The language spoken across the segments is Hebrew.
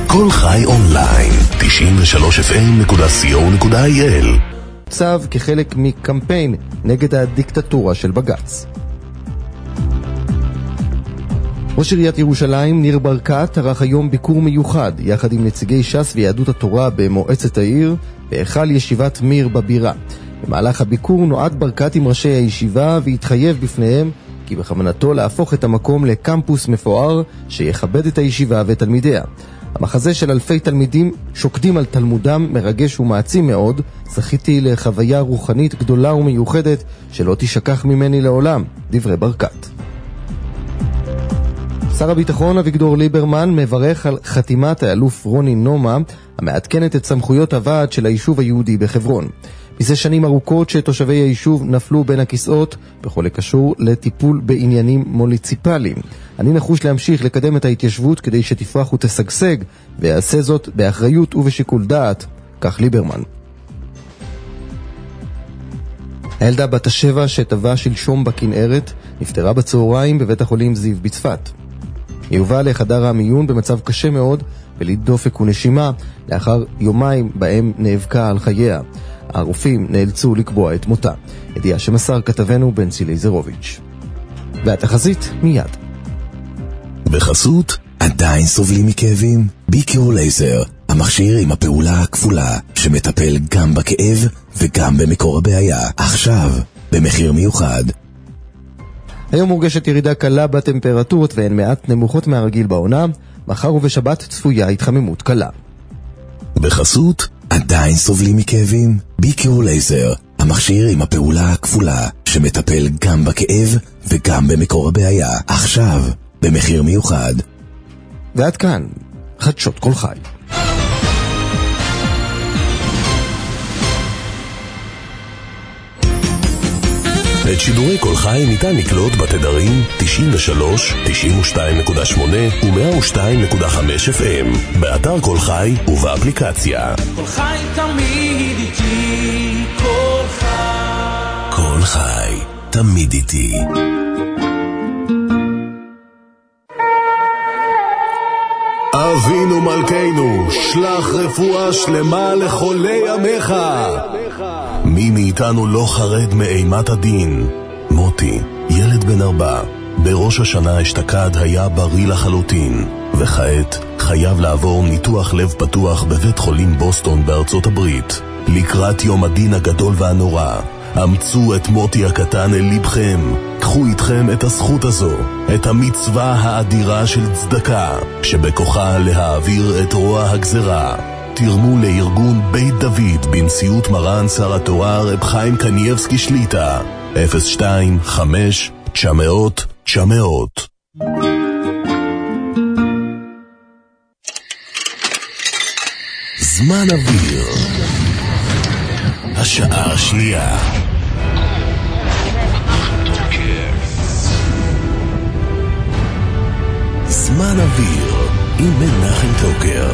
כל חי אונליין, 93fm.co.il. צו כחלק מקמפיין נגד הדיקטטורה של בג"ץ. ראש עיריית ירושלים ניר ברקת ערך היום ביקור מיוחד יחד עם נציגי ש"ס ויהדות התורה במועצת העיר בהיכל ישיבת מיר בבירה. במהלך הביקור נועד ברקת עם ראשי הישיבה והתחייב בפניהם כי בכוונתו להפוך את המקום לקמפוס מפואר שיכבד את הישיבה ותלמידיה. המחזה של אלפי תלמידים שוקדים על תלמודם מרגש ומעצים מאוד. זכיתי לחוויה רוחנית גדולה ומיוחדת שלא תשכח ממני לעולם, דברי ברקת. שר הביטחון אביגדור ליברמן מברך על חתימת האלוף רוני נומה המעדכנת את סמכויות הוועד של היישוב היהודי בחברון. מזה שנים ארוכות שתושבי היישוב נפלו בין הכיסאות בכל הקשור לטיפול בעניינים מוניציפליים. אני נחוש להמשיך לקדם את ההתיישבות כדי שתפרח ותשגשג, ויעשה זאת באחריות ובשיקול דעת, כך ליברמן. הילדה בת ה7 שטבעה שלשום בכנרת נפטרה בצהריים בבית החולים זיו בצפת. היא הובאה לחדר המיון במצב קשה מאוד ולדופק ונשימה לאחר יומיים בהם נאבקה על חייה. הרופאים נאלצו לקבוע את מותה. ידיעה שמסר כתבנו בנצי לייזרוביץ'. והתחזית מיד. בחסות, עדיין סובלים מכאבים? ביקרו לייזר, המכשיר עם הפעולה הכפולה שמטפל גם בכאב וגם במקור הבעיה. עכשיו, במחיר מיוחד. היום מורגשת ירידה קלה בטמפרטורות והן מעט נמוכות מהרגיל בעונה. מחר ובשבת צפויה התחממות קלה. בחסות, עדיין סובלים מכאבים? ביקרו לייזר, המכשיר עם הפעולה הכפולה שמטפל גם בכאב וגם במקור הבעיה. עכשיו, במחיר מיוחד. ועד כאן, חדשות כל חי. את שידורי כל חי ניתן לקלוט בתדרים 93, 92.8 ו-102.5 FM, באתר כל חי ובאפליקציה. כל חי תמיד איתי, כל חי. כל חי תמיד איתי. אבינו מלכנו, שלח רפואה שלמה לחולי עמך. מי מאיתנו לא חרד מאימת הדין? מוטי, ילד בן 4, בראש השנה אשתקד היה בריא לחלוטין, וכעת חייב לעבור ניתוח לב פתוח בבית חולים בוסטון בארצות הברית. לקראת יום הדין הגדול והנורא, אמצו את מוטי הקטן אל לבכם. קחו איתכם את הזכות הזו, את המצווה האדירה של צדקה, שבכוחה להעביר את רוע הגזרה. תרמו לארגון בית דוד בנשיאות מרן שר התורה רב חיים קנייבסקי שליטה, 025-900-900. זמן אוויר, השעה השנייה. זמן אוויר עם מנחם טוקר.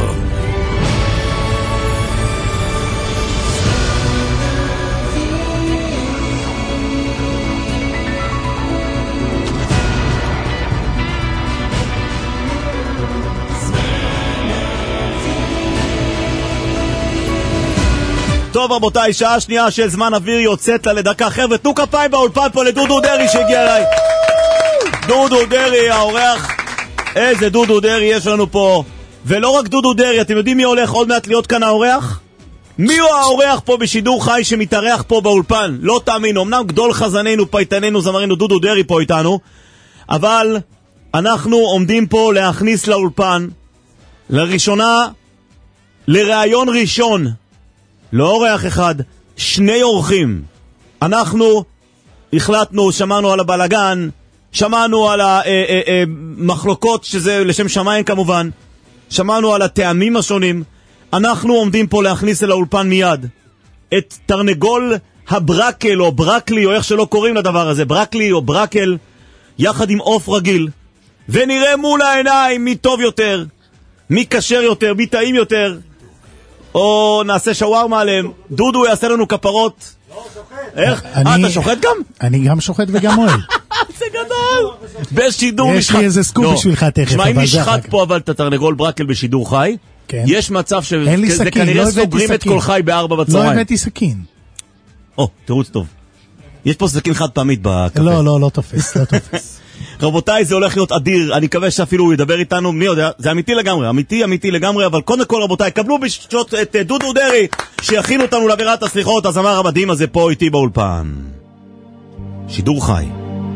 טוב רבותיי, שעה שנייה של זמן אוויר יוצאת לה לדקה. חבר'ה, תנו כפיים באולפן פה לדודו דרי שהגיע אליי. דודו דרי, האורח. איזה דודו דרי יש לנו פה. ולא רק דודו דרי, אתם יודעים מי הולך עוד מעט להיות כאן האורח? מי הוא האורח פה בשידור חי שמתארח פה באולפן? לא תאמינו, אמנם גדול חזננו, פייטננו, זמרנו, דודו דרי פה איתנו, אבל אנחנו עומדים פה להכניס לאולפן לראשונה, לראיון ראשון, לא אורח אחד, 2 אורחים. אנחנו החלטנו, שמענו על הבלגן, שמענו על המחלוקות שזה לשם שמיים כמובן, שמענו על הטעמים השונים. אנחנו עומדים פה להכניס אל האולפן מיד את תרנגול הברקל או ברקלי או איך שלא קוראים לדבר הזה, ברקלי או ברקל, יחד עם עוף רגיל, ונראה מול העיניים מי טוב יותר, מי קשר יותר, מי טעים יותר, או נעשה שווארמה עליהם. דודו יעשה לנו כפרות. לא, שוחט. איך? אתה שוחט גם? אני גם שוחט וגם אוהל. זה גדול. בשידור יש לי איזה סקופ בשבילך תכף. שמע, אם נשחט פה אבל את התרנגול ברקל בשידור חי, כן. יש מצב שזה כנראה סוגרים את כל חי ב4 בצהריים. לא הבאתי סכין. תירוץ טוב. יש פה סכין חד פעמית בקפה. לא תופס, לא תופס. רבותיי, זה הולך להיות אדיר, אני מקווה שאפילו הוא ידבר איתנו, מי יודע, זה אמיתי לגמרי, אמיתי לגמרי, אבל קודם כל רבותיי, קבלו בשעות את דודו דרי, שיכין אותנו לאווירת הסליחות, הזמר המדהים הזה פה איתי באולפן. שידור חי.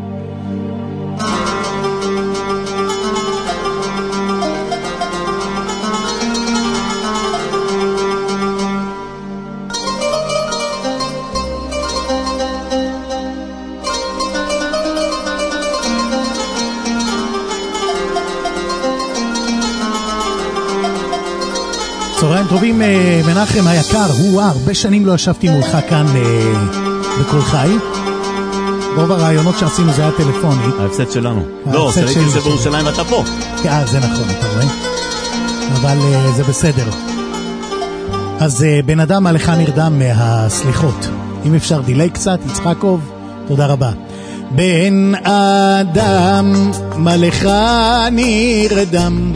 צהריים טובים, מנחם היקר, הרבה שנים לא ישבתי מולך כאן בכל חי. רוב הרעיונות שעשינו זה היה טלפוני. ההפסד שלנו. לא, זה הייתי זה בירושלים ואתה פה. זה נכון, אתה רואה? אבל זה בסדר. אז בן אדם עליך נרדם מהסליחות. אם אפשר דילי קצת, יצחקוב, תודה רבה. בן אדם מלך נרדם,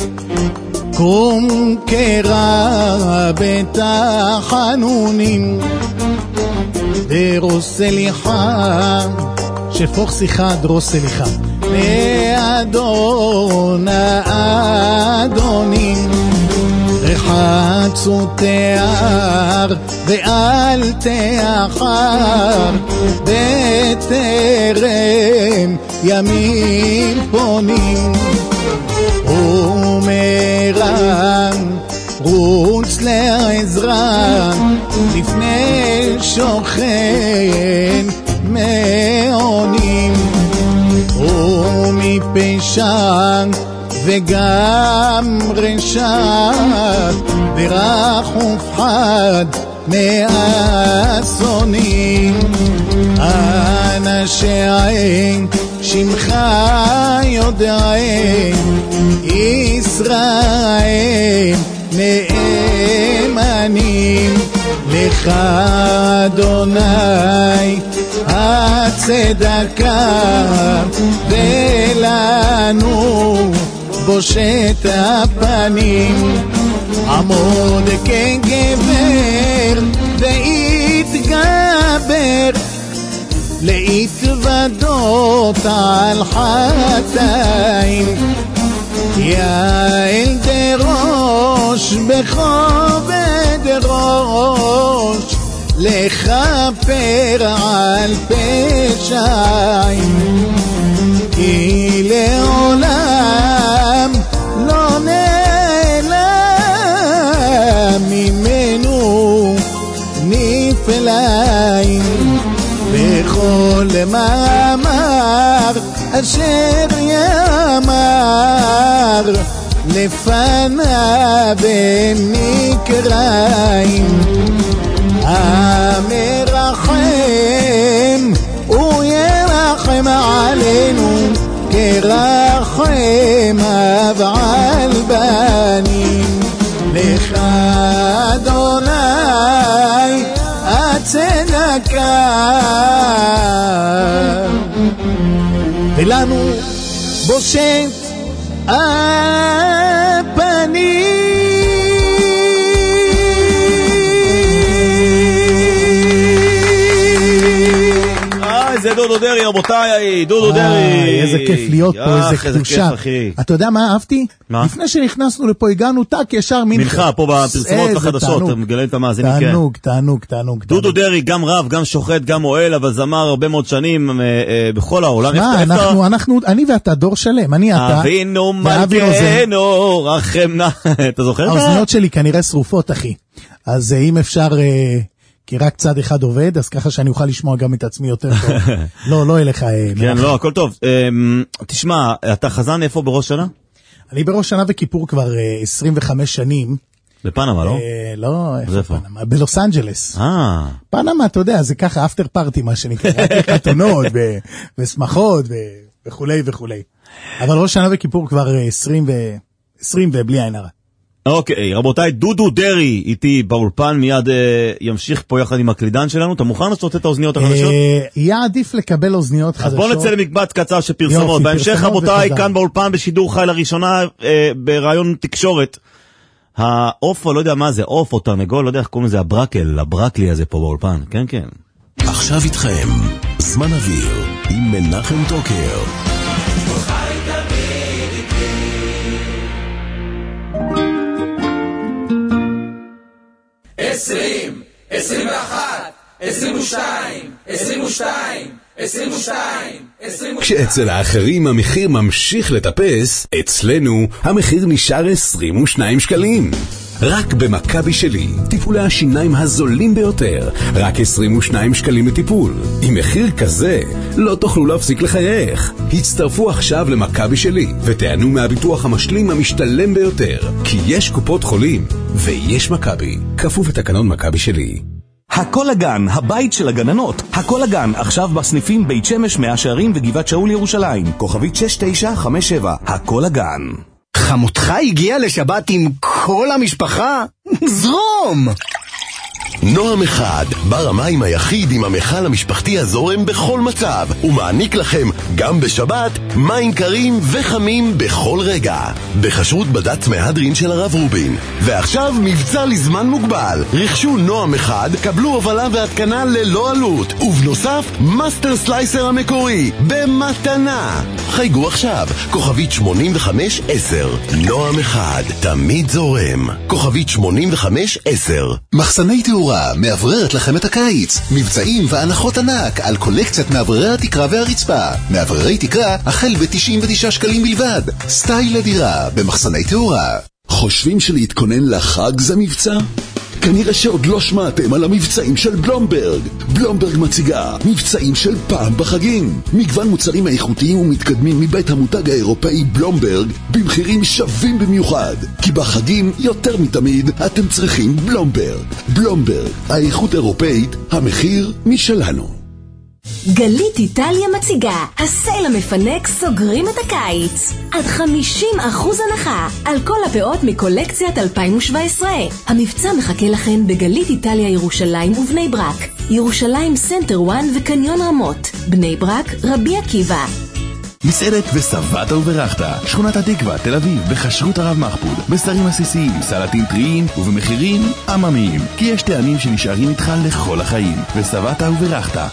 קום קרא בתחנונים, דרוס סליחה, שפוך שיחה דרוס סליחה, לאדון האדונים, רחצו תיאר ואל תאחר, בטרם ימים פונים, ומרם רוץ לעזרה לפני שוכן מעונים, ומפשע וגם רשע ורח ופחד מאסונים, אנשי שמך יודעים ישראל נאמנים לך אדוני הצדקה, ולנו בושת הפנים, עמוד כגבר והתגבר להתוודות על חטאים, יעל דרוש בכובד ראש לכפר על פשעים, כי לעולם לא נעלם ממנו נפלאים, בכל מאמר אשר יאמר לפניו הם נקראים, המרחם הוא ירחם עלינו כרחם אב על בנים, לך אדוני הצדקה, ולנו בושת הפנים. זה דודו דרי, רבותיי, דודו דרי. איזה כיף להיות פה, איזה קדושה. אתה יודע מה אהבתי? לפני שנכנסנו לפה הגענו טק ישר מנחה. פה בפרסומות החדשות, אתה מגלה את המאזינים. תענוג. דודו דרי, גם רב, גם שוחט, גם אוהל, אבל זמר הרבה מאוד שנים בכל העולם. אני ואתה דור שלם, אני אתה. אבינו מלכנו, רחם נא. אתה זוכר? האוזניות שלי כנראה שרופות, אחי. אז אם אפשר... כי רק צד אחד עובד, אז ככה שאני אוכל לשמוע גם את עצמי יותר טוב. לא אליך. כן, לא, הכל טוב. תשמע, אתה חזן איפה בראש שנה? אני בראש שנה וכיפור כבר 25 שנים. בפנמה, לא? לא, איפה פנמה? בלוס אנג'לס. פנמה, אתה יודע, זה ככה, אפטר פארטי, מה שנקרא, חתונות ושמחות וכולי וכולי. אבל ראש שנה וכיפור כבר 20 ובלי עין הרע. אוקיי, רבותיי, דודו דרי איתי באולפן, מיד ימשיך פה יחד עם הקלידן שלנו. אתה מוכן לעשות את האוזניות החדשות? יהיה עדיף לקבל אוזניות חדשות. אז בואו נצא למקבץ קצר של פרסומות. בהמשך, רבותיי, כאן באולפן בשידור חי לראשונה ברעיון תקשורת. העוף, לא יודע מה זה, עוף או תרנגול, לא יודע איך קוראים לזה, הברקלי הזה פה באולפן, כן, כן. עכשיו איתכם, זמן אוויר, עם מנחם טוקר. חי תמיד איתי 20, 21, 22, 22, 22, 22. כשאצל האחרים המחיר ממשיך לטפס, אצלנו המחיר נשאר 22 שקלים. רק במכבי שלי, טיפולי השיניים הזולים ביותר, רק 22 שקלים לטיפול. עם מחיר כזה, לא תוכלו להפסיק לחייך. הצטרפו עכשיו למכבי שלי, ותענו מהביטוח המשלים המשתלם ביותר. כי יש קופות חולים, ויש מכבי. כפוף לתקנון מכבי שלי. הכל הגן, הבית של הגננות. הכל הגן, עכשיו בסניפים בית שמש, מאה שערים וגבעת שאול ירושלים. כוכבית 6957, הכל הגן. חמותך הגיעה לשבת עם כל המשפחה? זרום! נועם אחד, בר המים היחיד עם המכל המשפחתי הזורם בכל מצב, ומעניק לכם גם בשבת מים קרים וחמים בכל רגע. בחשרות בד"ץ מהדרין של הרב רובין. ועכשיו מבצע לזמן מוגבל. רכשו נועם אחד, קבלו הובלה והתקנה ללא עלות, ובנוסף מאסטר סלייסר המקורי במתנה. חייגו עכשיו, כוכבית 8510. נועם אחד, תמיד זורם. כוכבית 8510. מחסני תאורה מאווררת לכם את הקיץ. מבצעים והנחות ענק על קולקציית מאווררי התקרה והרצפה. מאווררי תקרה החל ב-99 שקלים בלבד. סטייל לדירה במחסני תאורה. חושבים שלהתכונן לחג זה מבצע? כנראה שעוד לא שמעתם על המבצעים של בלומברג. בלומברג מציגה מבצעים של פעם בחגים. מגוון מוצרים איכותיים ומתקדמים מבית המותג האירופאי בלומברג במחירים שווים במיוחד. כי בחגים יותר מתמיד אתם צריכים בלומברג. בלומברג, האיכות אירופאית, המחיר משלנו. גלית איטליה מציגה, הסייל המפנק סוגרים את הקיץ. עד 50% הנחה על כל הפאות מקולקציית 2017. המבצע מחכה לכם בגלית איטליה ירושלים ובני ברק, ירושלים סנטר 1 וקניון רמות, בני ברק רבי עקיבא. מסעדת וסבתא וברכתה, שכונת התקווה, תל אביב, בחשרות הרב מחפוד, בשרים עסיסיים, סלטים טריים ובמחירים עממיים. כי יש טעמים שנשארים איתך לכל החיים. וסבתא וברכתה.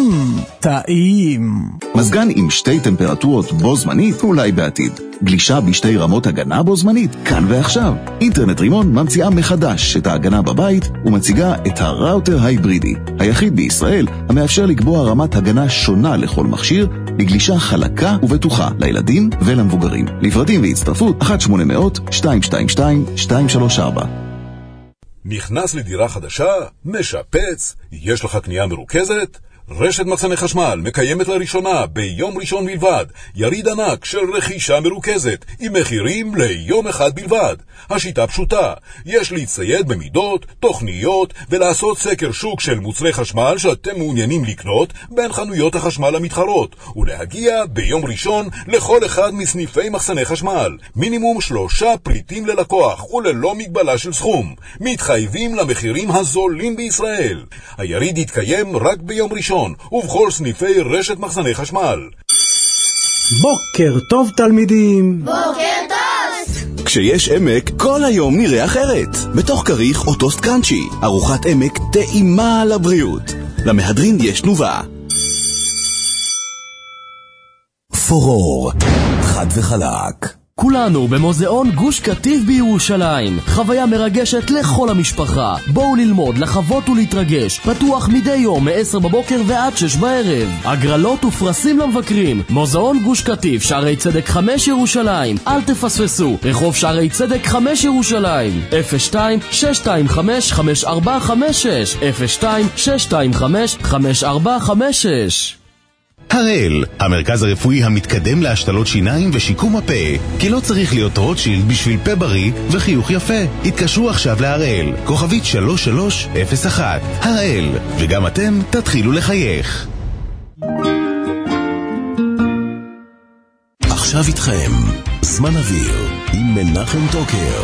טעים. מזגן עם שתי טמפרטורות בו זמנית, אולי בעתיד. גלישה בשתי רמות הגנה בו זמנית, כאן ועכשיו. אינטרנט רימון ממציאה מחדש את ההגנה בבית ומציגה את הראוטר ההיברידי, היחיד בישראל המאפשר לקבוע רמת הגנה שונה לכל מכשיר, בגלישה חלקה ובטוחה לילדים ולמבוגרים. לפרטים והצטרפות 1-800-222-234. נכנס לדירה חדשה? משפץ? יש לך קנייה מרוכזת? רשת מחסני חשמל מקיימת לראשונה ביום ראשון בלבד יריד ענק של רכישה מרוכזת עם מחירים ליום אחד בלבד. השיטה פשוטה, יש להצטייד במידות, תוכניות ולעשות סקר שוק של מוצרי חשמל שאתם מעוניינים לקנות בין חנויות החשמל המתחרות ולהגיע ביום ראשון לכל אחד מסניפי מחסני חשמל. מינימום 3 פריטים ללקוח וללא מגבלה של סכום. מתחייבים למחירים הזולים בישראל. היריד יתקיים רק ביום ראשון ובכל סניפי רשת מחסני חשמל. בוקר טוב תלמידים. בוקר טוב. כשיש עמק, כל היום נראה אחרת. בתוך כריך או טוסט קראנצ'י, ארוחת עמק טעימה על הבריאות. למהדרין יש תנובה. פורור, חד וחלק. כולנו במוזיאון גוש קטיף בירושלים. חוויה מרגשת לכל המשפחה. בואו ללמוד, לחוות ולהתרגש. פתוח מדי יום מ-10 בבוקר ועד 6 בערב. הגרלות ופרסים למבקרים. מוזיאון גוש קטיף, שערי צדק 5 ירושלים. אל תפספסו. רחוב שערי צדק 5 ירושלים. 02-625-5456 02-625-5456. הראל, המרכז הרפואי המתקדם להשתלות שיניים ושיקום הפה. כי לא צריך להיות רוטשילד בשביל פה בריא וחיוך יפה. התקשרו עכשיו להראל, כוכבית 3301. הראל, וגם אתם תתחילו לחייך. עכשיו איתכם, זמן אוויר עם מנחם טוקר.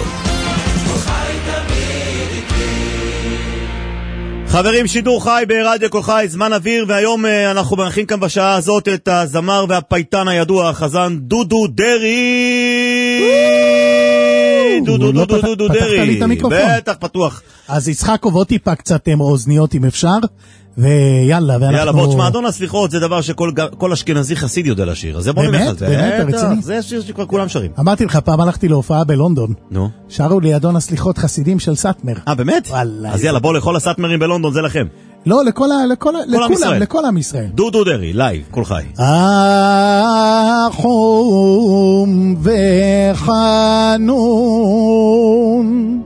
חברים, שידור חי ברדיו כל חי, זמן אוויר, והיום אנחנו מארחים כאן בשעה הזאת את הזמר והפייטן הידוע, החזן דודו דרי. דודו דרי, בטח פתוח. אז יצחק עוד טיפה קצת אוזניות אם אפשר, ויאללה, ואנחנו... יאללה, בוא תשמע, אדון הסליחות זה דבר שכל אשכנזי חסיד יודע לשיר, אז זה בוא נלך על זה. באמת, רציני. זה שיר שכבר כולם שרים. אמרתי לך, פעם הלכתי להופעה בלונדון. נו. שרו לי אדון הסליחות חסידים של סאטמר. באמת? אז יאלה, בוא לכל הסאטמרים בלונדון, זה לכם. לא, לכל עם ישראל. דודו דרי, לייב, כל חי. החום וחנון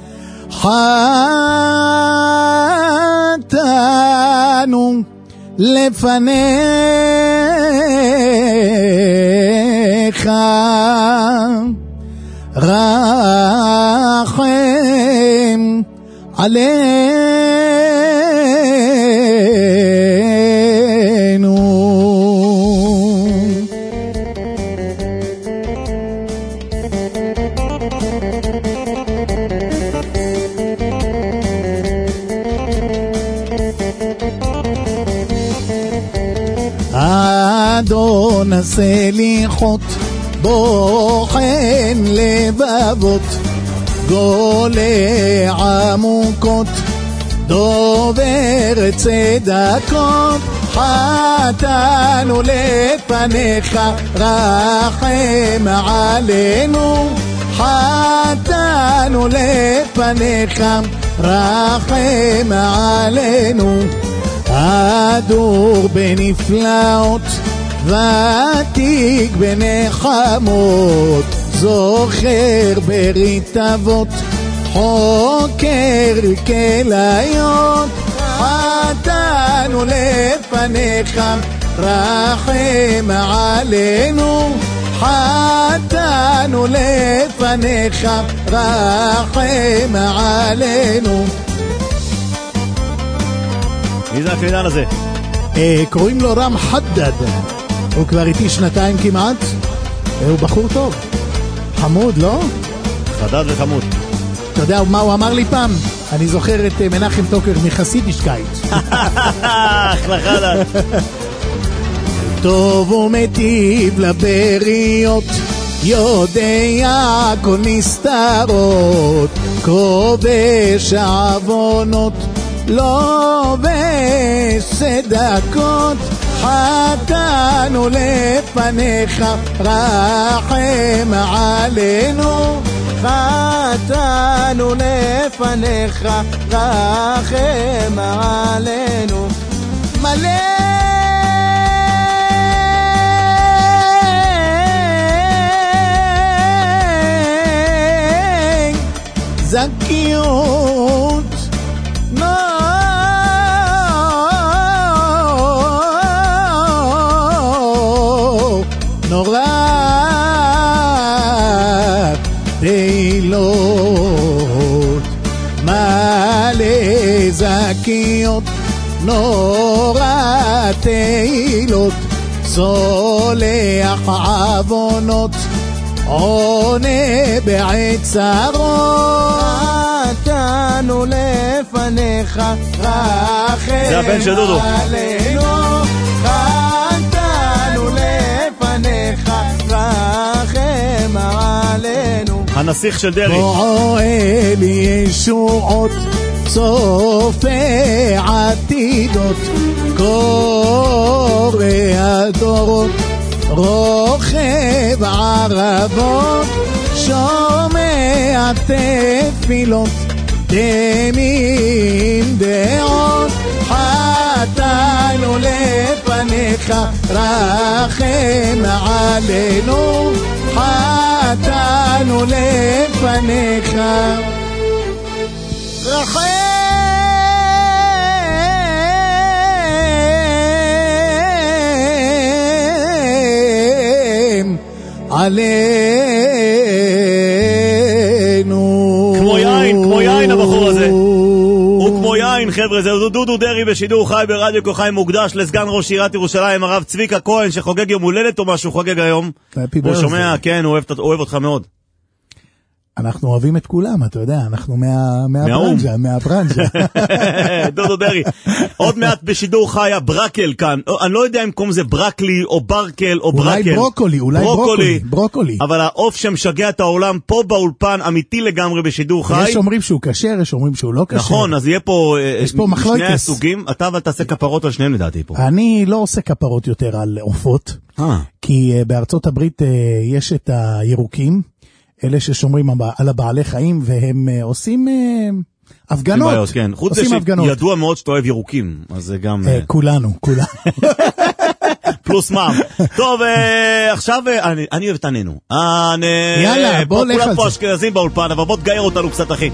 חתנו לפניך רחם עלינו. אדון הסליחות בוחן לבבות גולה עמוקות דובר צדקות חטאנו לפניך רחם עלינו חטאנו לפניך רחם עלינו אדור בנפלאות ותיק בנחמות זוכר ברית אבות חוקר כליות חטאנו לפניך רחם עלינו חטאנו לפניך רחם עלינו. מי זה הקרידן הזה? קוראים לו רם חדד, הוא כבר איתי 2 כמעט, הוא בחור טוב, חמוד, לא? חדד וחמוד. אתה יודע מה הוא אמר לי פעם? אני זוכר את מנחם טוקר מחסידישקייט. אחלה חדד. טוב ומטיב לבריות, יודע כל נסתרות, כובש העוונות לא בסדקות חטאנו לפניך רחם עלינו חטאנו לפניך רחם עלינו מלא זכיות נורא תהילות מלא זכיות נורא תהילות סולח עוונות עונה בעצרות חטאנו לפניך רחם זה הבן של דודו חטאנו לפניך רחם עלינו הנסיך של דרי פועל ישועות צופה עתידות קורא הדורות רוכב ערבות שומע תפילות דמים דעות חטאנו לפניך רחם עלינו חטאנו לפניך רחם עלינו. כמו יין הבחור הזה. הוא כמו יין, חבר'ה, זה דודו דרי בשידור חי ברדיו כוחי מוקדש לסגן ראש עיריית ירושלים, הרב צביקה כהן, שחוגג יום הולדת או משהו חוגג היום. הוא שומע, כן, הוא אוהב אותך מאוד. אנחנו אוהבים את כולם, אתה יודע, אנחנו מהברנג'ה, מהברנג'ה. דודו דרי, עוד מעט בשידור חי הברקל כאן, אני לא יודע אם קוראים זה ברקלי או ברקל או ברקל. אולי ברוקולי. אבל העוף שמשגע את העולם פה באולפן אמיתי לגמרי בשידור חי. יש אומרים שהוא כשר, יש אומרים שהוא לא כשר. נכון, אז יהיה פה מחלוקת. שני הסוגים, אתה אבל תעשה כפרות על שניהם לדעתי פה. אני לא עושה כפרות יותר על עופות, כי בארצות הברית יש את הירוקים, אלה ששומרים על הבעלי חיים, והם עושים הפגנות. כן. חוץ זה שידוע מאוד שאתה אוהב ירוקים, אז זה גם... כולנו. פלוס מע"מ. טוב, עכשיו אני אוהב את עננו. יאללה, בוא לך על זה. כולם פה אשכנזים באולפן, אבל בוא תגייר אותנו קצת, אחי.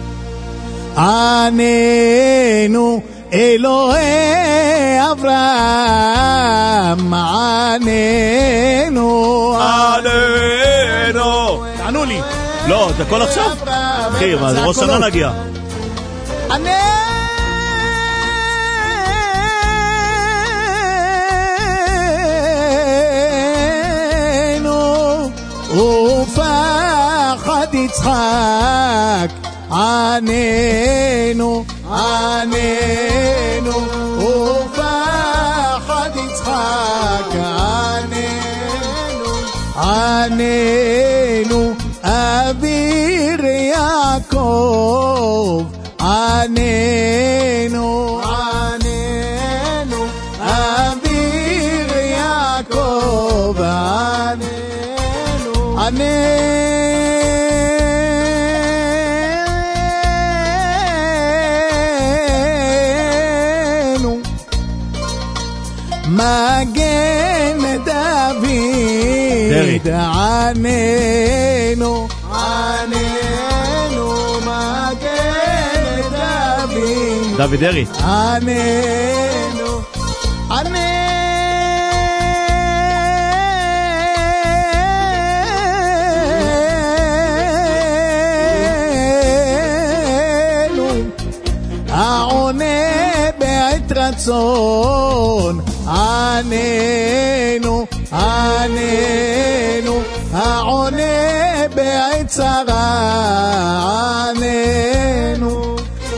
עננו אלוהי אברהם, עננו. תענו לי. לא, זה הכל עכשיו? אחי, מה זה ראש שנה נגיע. עננו ופחד יצחק, עננו ופחד יצחק, עננו אביר יעקב, עננו אביר יעקב, עננו מגן דוד, עננו מגן דוד דרי. עננו העונה בעת רצון, עננו העונה בעת צרה, עננו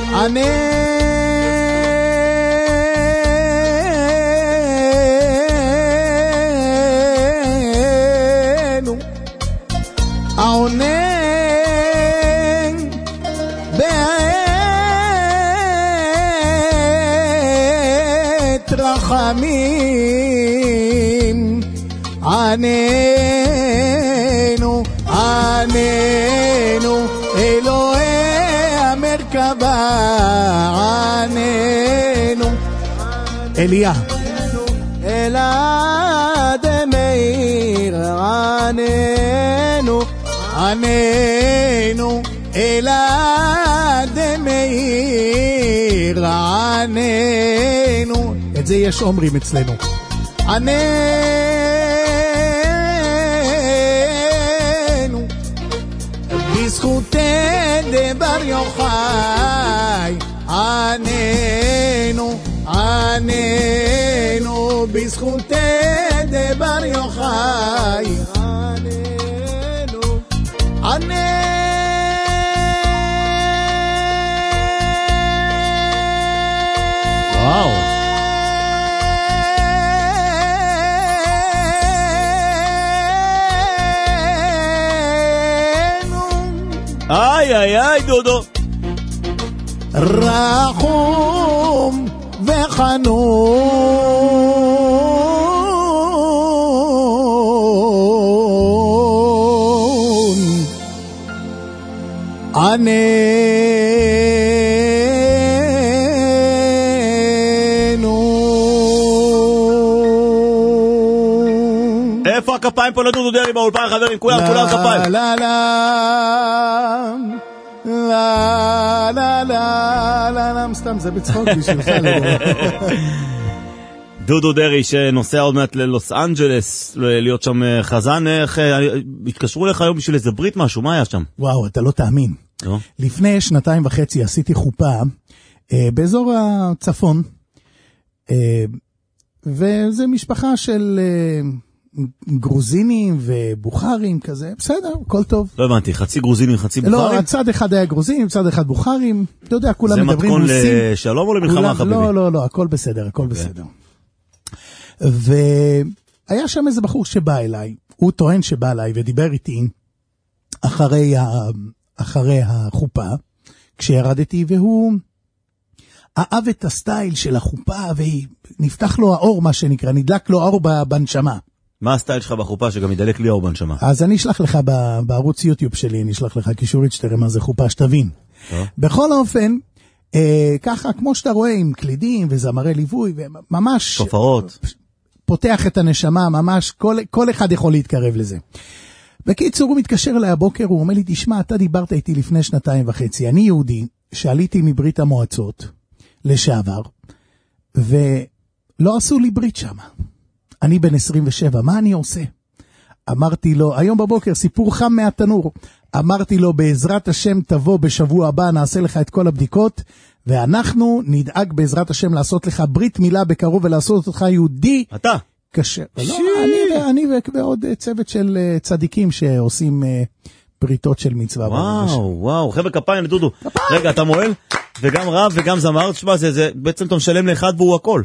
העונה בעת רחמים, עננו אלוהי המרכבה, עננו אליה אלעד מאיר, עננו אלעד מאיר, עננו. את זה יש אומרים אצלנו, עננו בזכות דבר יוחאי, עננו בזכות דבר יוחאי, עננו וואו. איי דודו, רחום וחנון, עננו. איפה הכפיים פה לדודו דרי באולפן, חברים? כולם כפיים. לה סתם, זה בצחוק בשבילך. דודו דרי שנוסע עוד מעט ללוס אנג'לס להיות שם חזן, איך התקשרו לך היום בשביל איזה ברית משהו, מה היה שם? וואו, אתה לא תאמין. לפני 2.5 עשיתי חופה באזור הצפון, וזה משפחה של גרוזינים ובוכרים כזה, בסדר, הכל טוב. לא הבנתי, חצי גרוזינים, חצי בוכרים? לא, הצד אחד היה גרוזינים, צד אחד בוכרים, אתה יודע, כולם מדברים רוסים. זה מתכון לשלום או למלחמה, חביבי? לא, הכל בסדר, הכל בסדר. והיה שם איזה בחור שבא אליי, הוא טוען שבא אליי ודיבר איתי אחרי החופה, כשירדתי, והוא אהב את הסטייל של החופה, ונפתח לו האור, מה שנקרא, נדלק לו האור בנשמה. מה הסטייל שלך בחופה שגם ידלק לי האור בנשמה? אז אני אשלח לך בערוץ יוטיוב שלי, אני אשלח לך קישורית שתראה מה זה חופה, שתבין. בכל אופן, ככה, כמו שאתה רואה, עם קלידים וזמרי ליווי, וממש... שופרות. פותח את הנשמה, ממש, כל אחד יכול להתקרב לזה. בקיצור, הוא מתקשר אליי הבוקר, הוא אומר לי, תשמע, אתה דיברת איתי לפני 2.5 שנים, אני יהודי, שעליתי מברית המועצות, לשעבר, ולא עשו לי ברית שם. אני בן 27, מה אני עושה? אמרתי לו, היום בבוקר, סיפור חם מהתנור, אמרתי לו, בעזרת השם תבוא בשבוע הבא, נעשה לך את כל הבדיקות, ואנחנו נדאג בעזרת השם לעשות לך ברית מילה בקרוב, ולעשות אותך יהודי. אתה? קשה. לא, אני ועוד צוות של צדיקים שעושים בריתות של מצווה. וואו, חבר'ה כפיים לדודו. רגע, אתה מועל? וגם רב וגם זמר, תשמע, זה בעצם אתה משלם לאחד והוא הכל.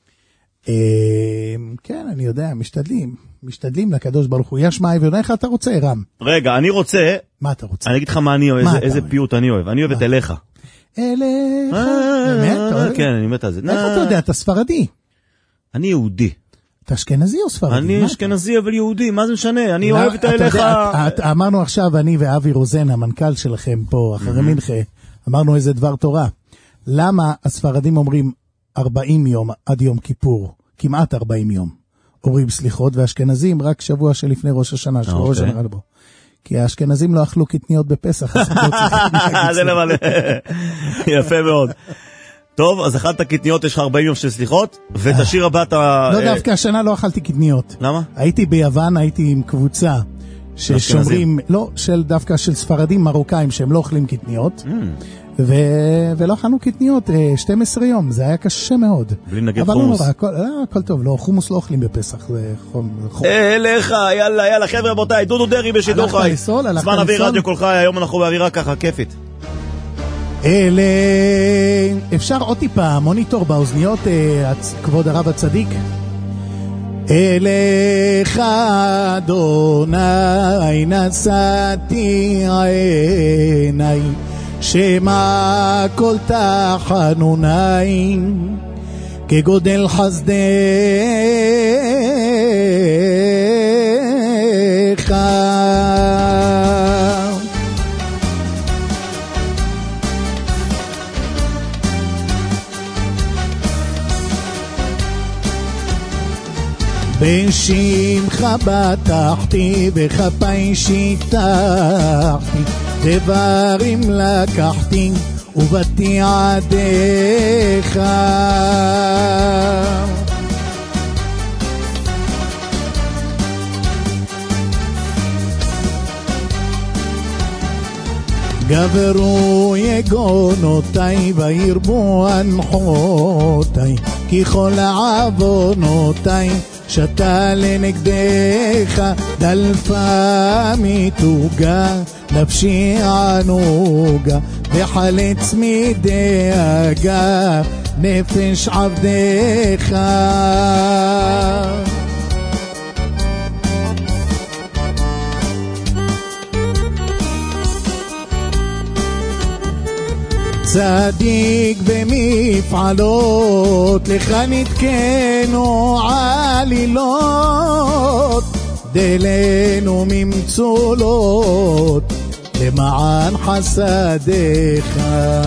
כן, אני יודע, משתדלים לקדוש ברוך הוא. יש מאי ואיך אתה רוצה, רם? רגע, אני רוצה... מה אתה רוצה? אני אגיד לך מה אני אוהב, איזה פיוט אני אוהב. אני אוהב את אליך. אליך? באמת? כן, אני מת על זה. איך אתה יודע, אתה ספרדי? אני יהודי. אתה אשכנזי או ספרדי? אני אשכנזי אבל יהודי, מה זה משנה? אני אוהב את אליך. אמרנו עכשיו, אני ואבי רוזן, המנכ"ל שלכם פה, אחרי מנחה, אמרנו איזה דבר תורה. למה הספרדים אומרים 40 יום עד יום כיפור? כמעט 40 יום. אומרים סליחות, והאשכנזים רק שבוע שלפני ראש השנה, שראש השנה בו. כי האשכנזים לא אכלו קטניות בפסח, אז לא צריכים להגיד. זה למלא. יפה מאוד. טוב, אז אכלת קטניות, יש לך 40 יום של סליחות, ואת השיר הבא אתה... לא, דווקא השנה לא אכלתי קטניות. למה? הייתי ביוון, הייתי עם קבוצה ששומרים, לא, דווקא של ספרדים מרוקאים שהם לא אוכלים קטניות, ולא אכלנו קטניות 12 יום, זה היה קשה מאוד. בלי נגד חומוס. אבל לא נורא, הכל טוב, לא, חומוס לא אוכלים בפסח, זה חום. אליך, יאללה, חבר'ה רבותיי, דודו דרי בשידור חי. זמן אוויר רדיו כל חי, היום אנחנו באווירה ככה, כיפית. אפשר עוד טיפה מוניטור באוזניות, כבוד הרב הצדיק? אליך אדוני נשאתי עיניי, שמע כל תחנוני, כגודל חסדך. בשמך בטחתי וכפי שיטחתי, דברים לקחתי ובאתי עדיך. גברו יגונותיי וירבו אנחותיי, כי כל עוונותיי שתה לנגדך, דלפה מתוגה נפשי ענוגה, וחלץ מדאגה נפש עבדך. צדיק במפעלות, לך נתקנו עלילות, דלנו ממצולות, למען חסדך.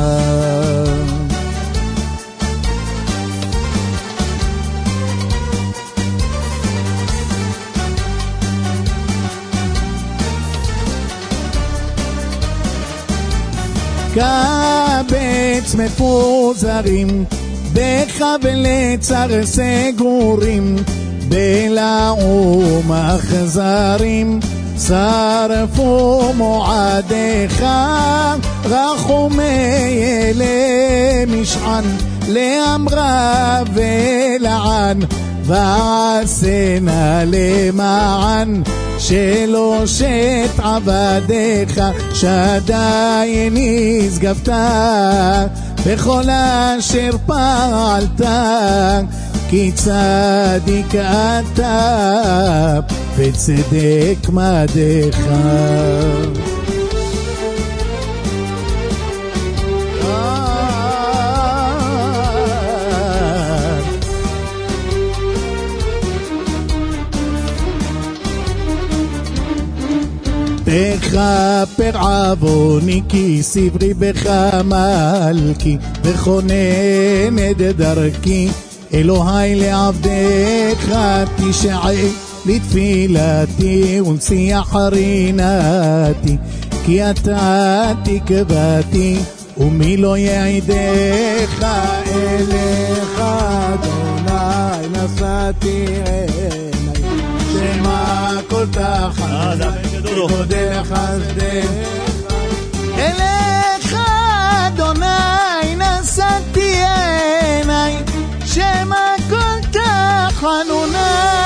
קבץ מפוזרים, בחבלי צר סגורים, בלעום אכזרים, שרפו מועדיך, רחומי אלה משען, לאמרה ולען, ועשנה למען שלושת עבדיך שדי נשגבת בכל אשר פעלת כי צדיק אתה וצדק מדך. תכפר עווני כי סברי בך מלכי וכונן את דרכי אלוהי לעבדך תשעה לתפילתי ונשיח רינתי כי אתה תקבעתי ומי לא יעידך אליך אדוני נשאתי עיני שמה כל תחת גודל חסדך אליך אדוני נשאתי עיני שמה כל תחנוני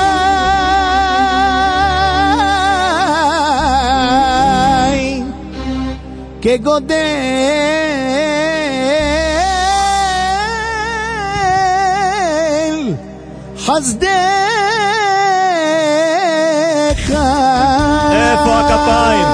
כגודל חסדך. איפה הכפיים?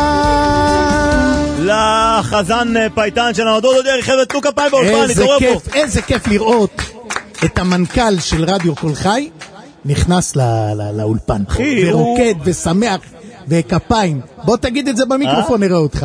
לחזן פייטן שלנו דודו דרי, חבר'ה תנו כפיים באולפן, נתעורר פה. איזה כיף לראות את המנכ"ל של רדיו קול חי נכנס לאולפן ורוקד ושמח וכפיים. בוא תגיד את זה במיקרופון, נראה אותך.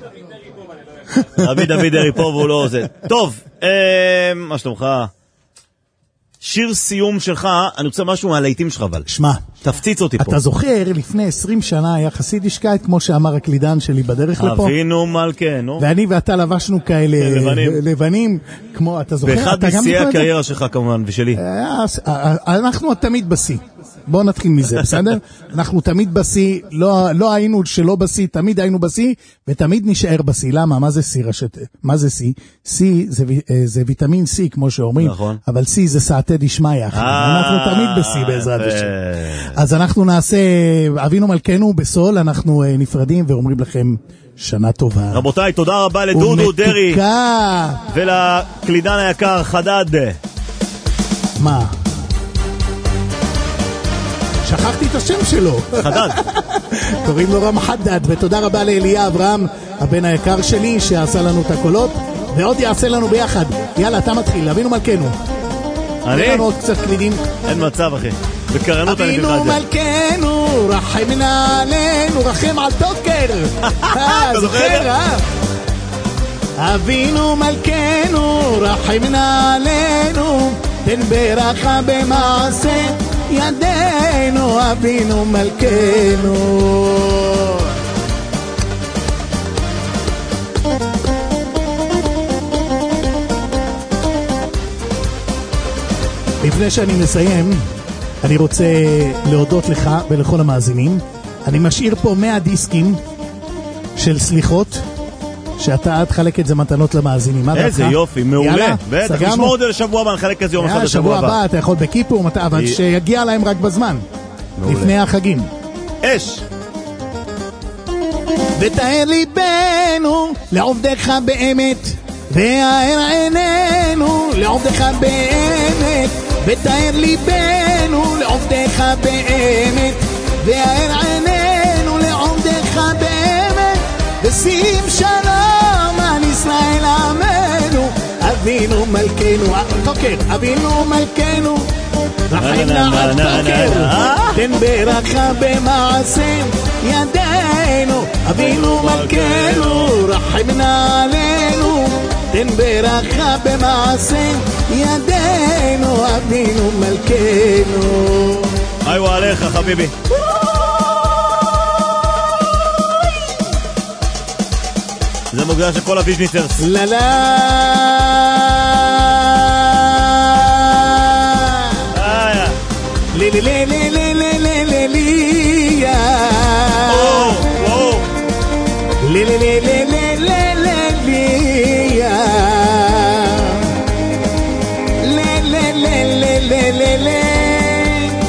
דוד דרי פה והוא לא עושה. טוב, מה שלומך? שיר סיום שלך, אני רוצה משהו מהלהיטים שלך, אבל שמע, תפציץ אותי פה. אתה זוכר, לפני 20 שנה היה חסיד ישקעת, כמו שאמר הקלידן שלי בדרך לפה. אבינו מלכנו. ואני ואתה לבשנו כאלה לבנים, כמו, אתה זוכר? באחד משיאי הקריירה שלך כמובן, ושלי. אנחנו תמיד בסי. בואו נתחיל מזה, בסדר? אנחנו תמיד בסי, לא היינו שלא בסי, תמיד היינו בסי, ותמיד נשאר בסי. למה? מה זה סי? מה זה סי? סי זה ויטמין סי, כמו שאומרים, אבל סי זה סעתי דשמיא. אנחנו תמיד בסי בעזרת השם. אז אנחנו נעשה, אבינו מלכנו בסול, אנחנו נפרדים ואומרים לכם שנה טובה. רבותיי, תודה רבה לדודו דרי. ולקלידן היקר חדד. מה? שכחתי את השם שלו. חדד. קוראים לו רם חדד, ותודה רבה לאליה אברהם, הבן היקר שלי, שעשה לנו את הקולות, ועוד יעשה לנו ביחד. יאללה, אתה מתחיל, אבינו מלכנו. אני? לנו עוד קצת קלידים. אין מצב, אחי. בקרנות אני בלבד. אבינו מלכנו, רחמנה עלינו, רחם על טוקר. אתה זוכר? אבינו מלכנו, רחמנה עלינו, תן ברכה במעשה ידינו, אבינו מלכנו. לפני שאני מסיים, אני רוצה להודות לך ולכל המאזינים. אני משאיר פה 100 דיסקים של סליחות, שאתה תחלק את זה מתנות למאזינים. איזה יופי, מעולה. בטח, נשמור את זה לשבוע הבא, נחלק את זה יום אחד לשבוע הבא. הבא, אתה יכול בכיפור, אבל שיגיע להם רק בזמן, לפני החגים. אש. ותאר ליבנו לעובדך באמת, והאר עינינו לעובדך באמת, ותאר ליבנו לעובדך באמת, והאר עינינו לעובדך באמת, ושים שלום על ישראל עמנו, אבינו מלכנו. טוקר, אבינו מלכנו, רחמנה על טוקר, תן ברכה במעשה ידינו, אבינו מלכנו, רחמנה עלינו, תן ברכה במעשה ידינו, אבינו מלכנו. איו עליך חביבי. זה מוקדש לכל הוויז'ניצרס. לה לה לי לי לי לי לי לי לי לי לי לי לי לי לי לי לי לי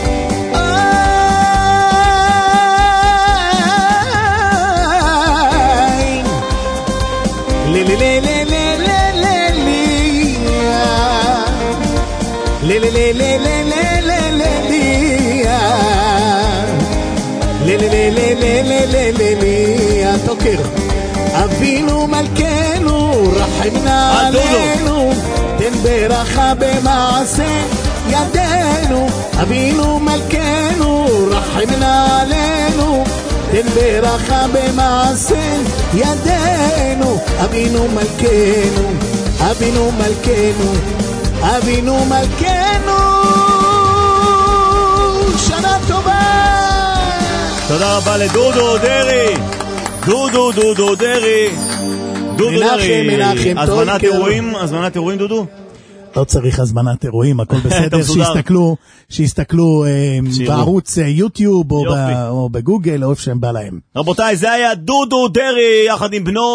השיר. אבינו מלכנו, רחמנה עלינו, תן ברכה במעשה ידינו. אבינו מלכנו, רחמנה עלינו, תן ברכה במעשה ידינו. אבינו מלכנו, אבינו מלכנו, אבינו מלכנו, שנה טובה. תודה רבה לדודו דרי. דודו דרי. הזמנת אירועים דודו? לא צריך הזמנת אירועים, הכל בסדר. שיסתכלו בערוץ יוטיוב או בגוגל או איפה שהם בא להם. רבותיי, זה היה דודו דרי יחד עם בנו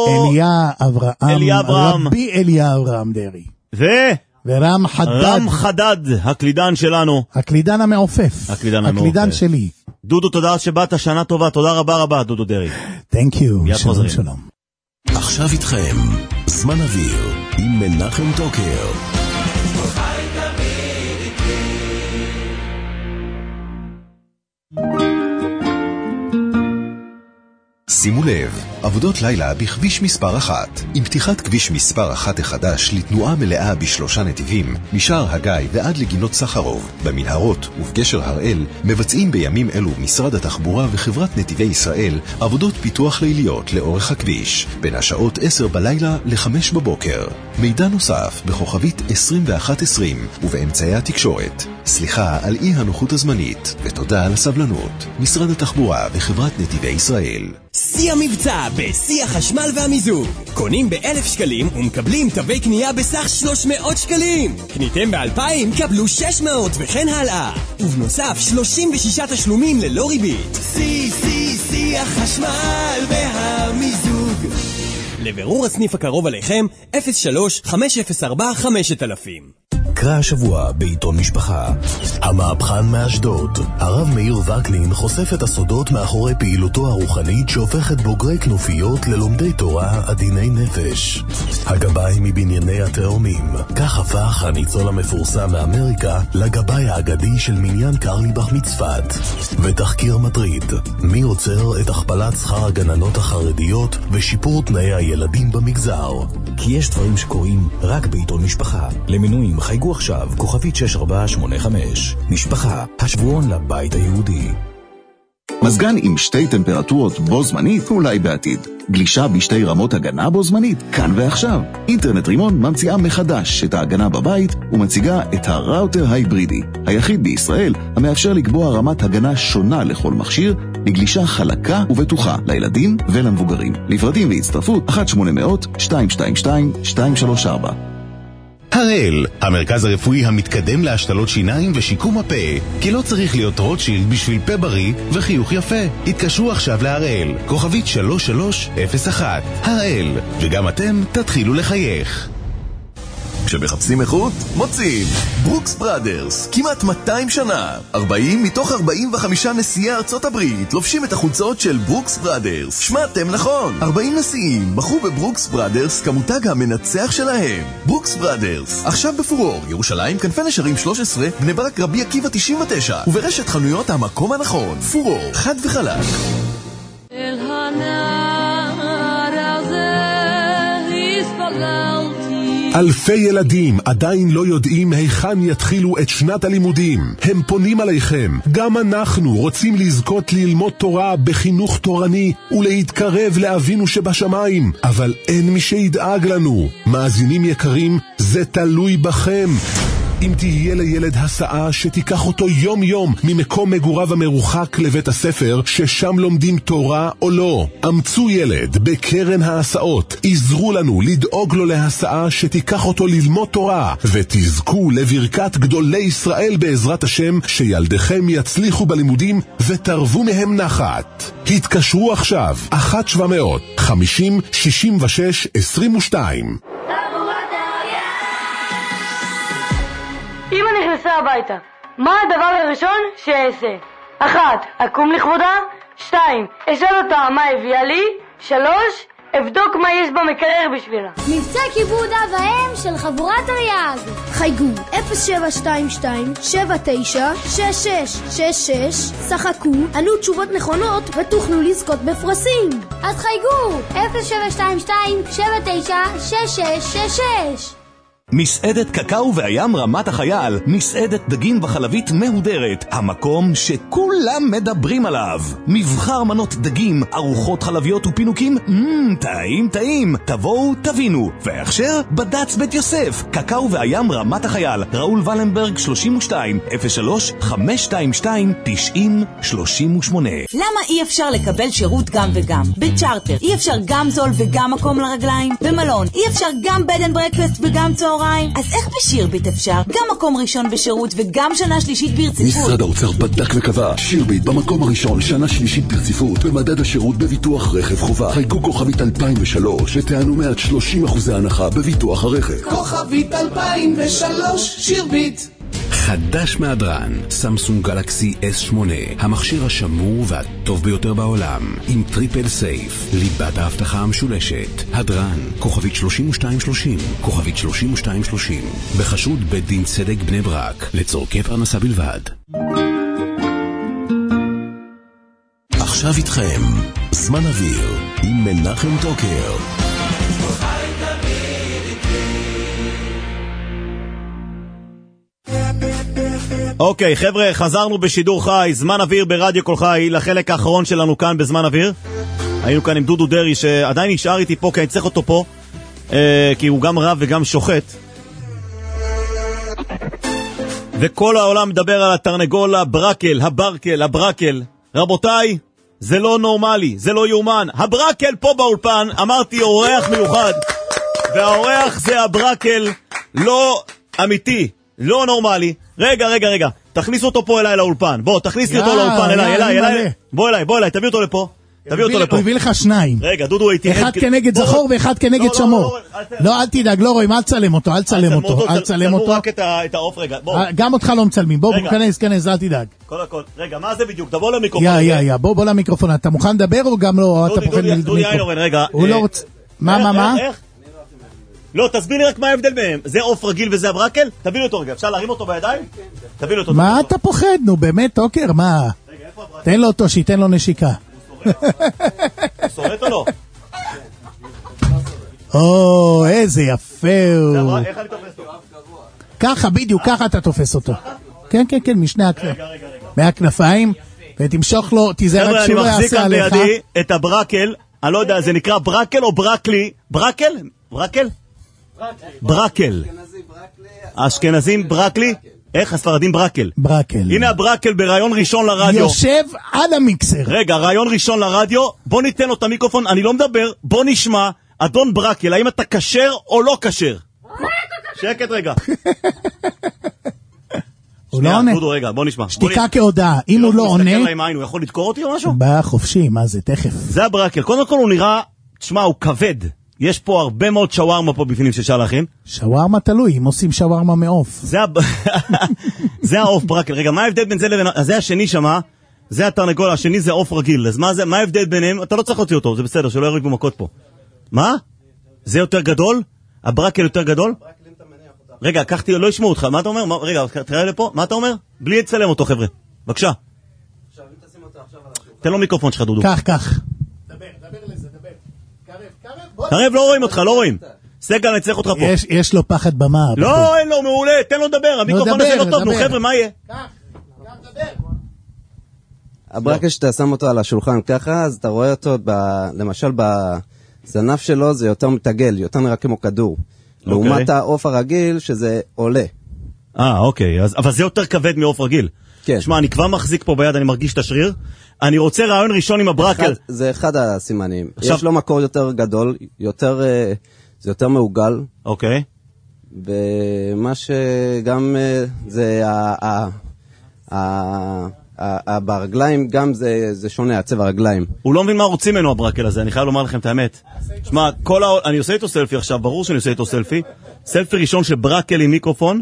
רבי אליה אברהם דרי ורם חדד, הקלידן שלנו, הקלידן המעופף, הקלידן שלי. דודו, תודה שבאת, שנה טובה. תודה רבה דודו דרי. Thank you. שלום. עכשיו איתכם זמן אוויר עם מנחם טוקר. שימו לב, עבודות לילה בכביש מספר 1. עם פתיחת כביש מספר 1 החדש לתנועה מלאה ב3 נתיבים, משער הגיא ועד לגינות סחרוב, במנהרות ובגשר הראל, מבצעים בימים אלו משרד התחבורה וחברת נתיבי ישראל עבודות פיתוח ליליות לאורך הכביש, בין השעות 10 בלילה ל5 בבוקר. מידע נוסף בכוכבית 2120 ובאמצעי התקשורת. סליחה על אי הנוחות הזמנית ותודה על הסבלנות. משרד התחבורה וחברת נתיבי ישראל. שיא המבצע בשיא החשמל והמיזוג. קונים ב1,000 שקלים ומקבלים תווי קנייה בסך 300 שקלים. קניתם ב2,000 קבלו 600 וכן הלאה. ובנוסף 36 תשלומים ללא ריבית. שיא החשמל והמיזוג. לבירור הסניף הקרוב עליכם 03-504-5000. קרא השבוע בעיתון משפחה. המהפכן מאשדוד, הרב מאיר וקנין חושף את הסודות מאחורי פעילותו הרוחנית שהופכת בוגרי כנופיות ללומדי תורה עדיני נפש. הגבאי מבנייני התאומים, כך הפך הניצול המפורסם מאמריקה לגבאי האגדי של מניין קרליבך מצפת. ותחקיר מטריד, מי עוצר את הכפלת שכר הגננות החרדיות ושיפור תנאי הילדים במגזר. כי יש דברים שקורים רק בעיתון משפחה. למינויים חייגו עכשיו כוכבית 6485. משפחה, השבועון לבית היהודי. מזגן עם שתי טמפרטורות בו זמנית, אולי בעתיד. גלישה בשתי רמות הגנה בו זמנית, כאן ועכשיו. אינטרנט רימון ממציאה מחדש את ההגנה בבית ומציגה את הראוטר ההיברידי, היחיד בישראל המאפשר לקבוע רמת הגנה שונה לכל מכשיר, לגלישה חלקה ובטוחה לילדים ולמבוגרים. לפרטים והצטרפות 1-800-222-234. הראל, המרכז הרפואי המתקדם להשתלות שיניים ושיקום הפה. כי לא צריך להיות רוטשילד בשביל פה בריא וחיוך יפה. התקשרו עכשיו להראל, כוכבית 3301. הראל, וגם אתם תתחילו לחייך. כשמחפשים איכות, מוצאים ברוקס בראדרס, כמעט 200 שנה. 40 מתוך 45 נשיאי ארצות הברית לובשים את החולצות של ברוקס בראדרס. שמעתם נכון, 40 נשיאים בחרו בברוקס בראדרס כמותג המנצח שלהם. ברוקס בראדרס, עכשיו בפורור, ירושלים, כנפי נשרים 13, בני ברק רבי עקיבא 99, וברשת חנויות המקום הנכון. פורור, חד וחלק. אל הנער הזה הספללתי. אלפי ילדים עדיין לא יודעים היכן יתחילו את שנת הלימודים. הם פונים עליכם. גם אנחנו רוצים לזכות ללמוד תורה בחינוך תורני ולהתקרב לאבינו שבשמיים, אבל אין מי שידאג לנו. מאזינים יקרים, זה תלוי בכם. אם תהיה לילד הסעה שתיקח אותו יום יום ממקום מגוריו המרוחק לבית הספר ששם לומדים תורה או לא, אמצו ילד בקרן ההסעות, עזרו לנו לדאוג לו להסעה שתיקח אותו ללמוד תורה, ותזכו לברכת גדולי ישראל בעזרת השם, שילדיכם יצליחו בלימודים ותרבו מהם נחת. התקשרו עכשיו 1-700-50-66-22. אמא נכנסה הביתה. מה הדבר הראשון שאעשה? 1. אקום לכבודה. 2. אשאל אותה מה הביאה לי. 3. אבדוק מה יש במקרר בשבילה. מבצע כיבוד אב האם של חבורת אריאג. חייגו 0722-796666, שחקו, ענו תשובות נכונות ותוכלו לזכות בפרסים. אז חייגו 0722-796666. מסעדת קקאו והים רמת החייל, מסעדת דגים וחלבית מהודרת, המקום שכולם מדברים עליו. מבחר מנות דגים, ארוחות חלביות ופינוקים, טעים טעים, תבואו תבינו. והכשר בד"ץ בית יוסף, קקאו והים רמת החייל, ראול ולנברג 32 03 522 90 38. למה אי אפשר לקבל שירות גם וגם? בצ'ארטר אי אפשר גם זול וגם מקום לרגליים? במלון אי אפשר גם בד אנד ברקפסט וגם צהריים? אז איך בשירביט אפשר? גם מקום ראשון בשירות וגם שנה שלישית ברציפות. משרד האוצר בדק וקבע, שירביט במקום הראשון שנה שלישית ברציפות במדד השירות בביטוח רכב חובה. חייגו כוכבית 2003 ותענו מעט 30% הנחה בביטוח הרכב. כוכבית 2003 שירביט. חדש מהדרן, סמסונג גלקסי S8, המכשיר השמור והטוב ביותר בעולם, עם טריפל סייף, ליבת ההבטחה המשולשת. הדרן, כוכבית 3230, כוכבית 3230, בחשוד בית דין צדק בני ברק, לצורכי פרנסה בלבד. עכשיו איתכם, זמן אוויר, עם מנחם טוקר. אוקיי, חבר'ה, חזרנו בשידור חי, זמן אוויר ברדיו כל חי, לחלק האחרון שלנו כאן בזמן אוויר. היינו כאן עם דודו דרי, שעדיין נשאר איתי פה, כי אני צריך אותו פה, כי הוא גם רב וגם שוחט. וכל העולם מדבר על התרנגול הברקל, הברקל, הברקל. רבותיי, זה לא נורמלי, זה לא יומן. הברקל פה באולפן, אמרתי אורח מיוחד, והאורח זה הברקל לא אמיתי, לא נורמלי. רגע, תכניסו אותו פה אליי לאולפן. בוא, תכניס לי אותו לאולפן, אליי. בוא אליי, תביא אותו לפה. הוא הביא לך שניים. רגע, דודו הייתי. אחד כנגד זכור ואחד כנגד שמור. לא, אל תדאג, לא רואים, אל צלם אותו. רק את העוף, רגע. גם אותך לא מצלמים, בוא, כנס, אל תדאג. כל, רגע, מה זה בדיוק? תבוא למיקרופון. בוא למיקרופון. אתה מוכן לדבר או גם לא? דודי איינורן, רגע. הוא לא רוצה... מה? לא, תסביר לי רק מה ההבדל בהם. זה עוף רגיל וזה הברקל? תביא לי אותו רגע, אפשר להרים אותו בידיים? תביא לי אותו. מה אתה פוחד? נו, באמת, טוקר, מה? תן לו אותו, שייתן לו נשיקה. הוא שורט או לא? או, איזה יפה הוא. איך אני תופס אותו? ככה, בדיוק, ככה אתה תופס אותו. כן, משני מהכנפיים, ותמשוך לו, תיזהר רק שהוא לא יעשה עליך. אני מחזיק כאן בידי את הברקל, אני לא יודע, זה נקרא ברקל או ברקלי? ברקל? ברקל. אשכנזים ברקלי? איך הספרדים ברקל? ברקל. הנה הברקל ברעיון ראשון לרדיו. יושב על המיקסר. רגע, רעיון ראשון לרדיו, בוא ניתן לו את המיקרופון, אני לא מדבר, בוא נשמע, אדון ברקל, האם אתה כשר או לא כשר? שקט רגע. הוא לא עונה. דודו, רגע, בוא נשמע. שתיקה כהודעה, אם הוא לא עונה... הוא יכול לדקור אותי או משהו? בא חופשי, מה זה, תכף. זה הברקל, קודם כל הוא נראה, תשמע, הוא כבד. יש פה הרבה מאוד שווארמה פה בפנים שאפשר להכין. שווארמה תלוי, אם עושים שווארמה מעוף. זה העוף ברקל. רגע, מה ההבדל בין זה לבין... זה השני שמה, זה התרנגול, השני זה עוף רגיל. אז מה ההבדל ביניהם? אתה לא צריך להוציא אותו, זה בסדר, שלא יריבו מכות פה. מה? זה יותר גדול? הברקל יותר גדול? רגע, קחתי, לא ישמעו אותך, מה אתה אומר? רגע, תראה לפה, מה אתה אומר? בלי לצלם אותו, חבר'ה. בבקשה. תן לו מיקרופון שלך, דודו. כך. קרב, לא רואים אותך, לא רואים. סגל, אני צריך אותך פה. יש לו פחד במה. לא, אין לו, מעולה, תן לו לדבר, המיקרופון הזה לא טוב, נו חבר'ה, מה יהיה? הברקל שאתה שם אותו על השולחן ככה, אז אתה רואה אותו, למשל בזנף שלו זה יותר מתגל, יותר נראה כמו כדור. לעומת העוף הרגיל שזה עולה. אוקיי, אבל זה יותר כבד מעוף רגיל. כן. שמע, אני כבר מחזיק פה ביד, אני מרגיש את השריר. אני רוצה רעיון ראשון עם הברקל. זה אחד הסימנים. יש לו מקור יותר גדול, זה יותר מעוגל. אוקיי. ומה שגם זה ברגליים גם זה שונה, הצבע הרגליים. הוא לא מבין מה רוצים ממנו הברקל הזה, אני חייב לומר לכם את האמת. שמע, אני עושה איתו סלפי עכשיו, ברור שאני עושה איתו סלפי. סלפי ראשון של ברקל עם מיקרופון.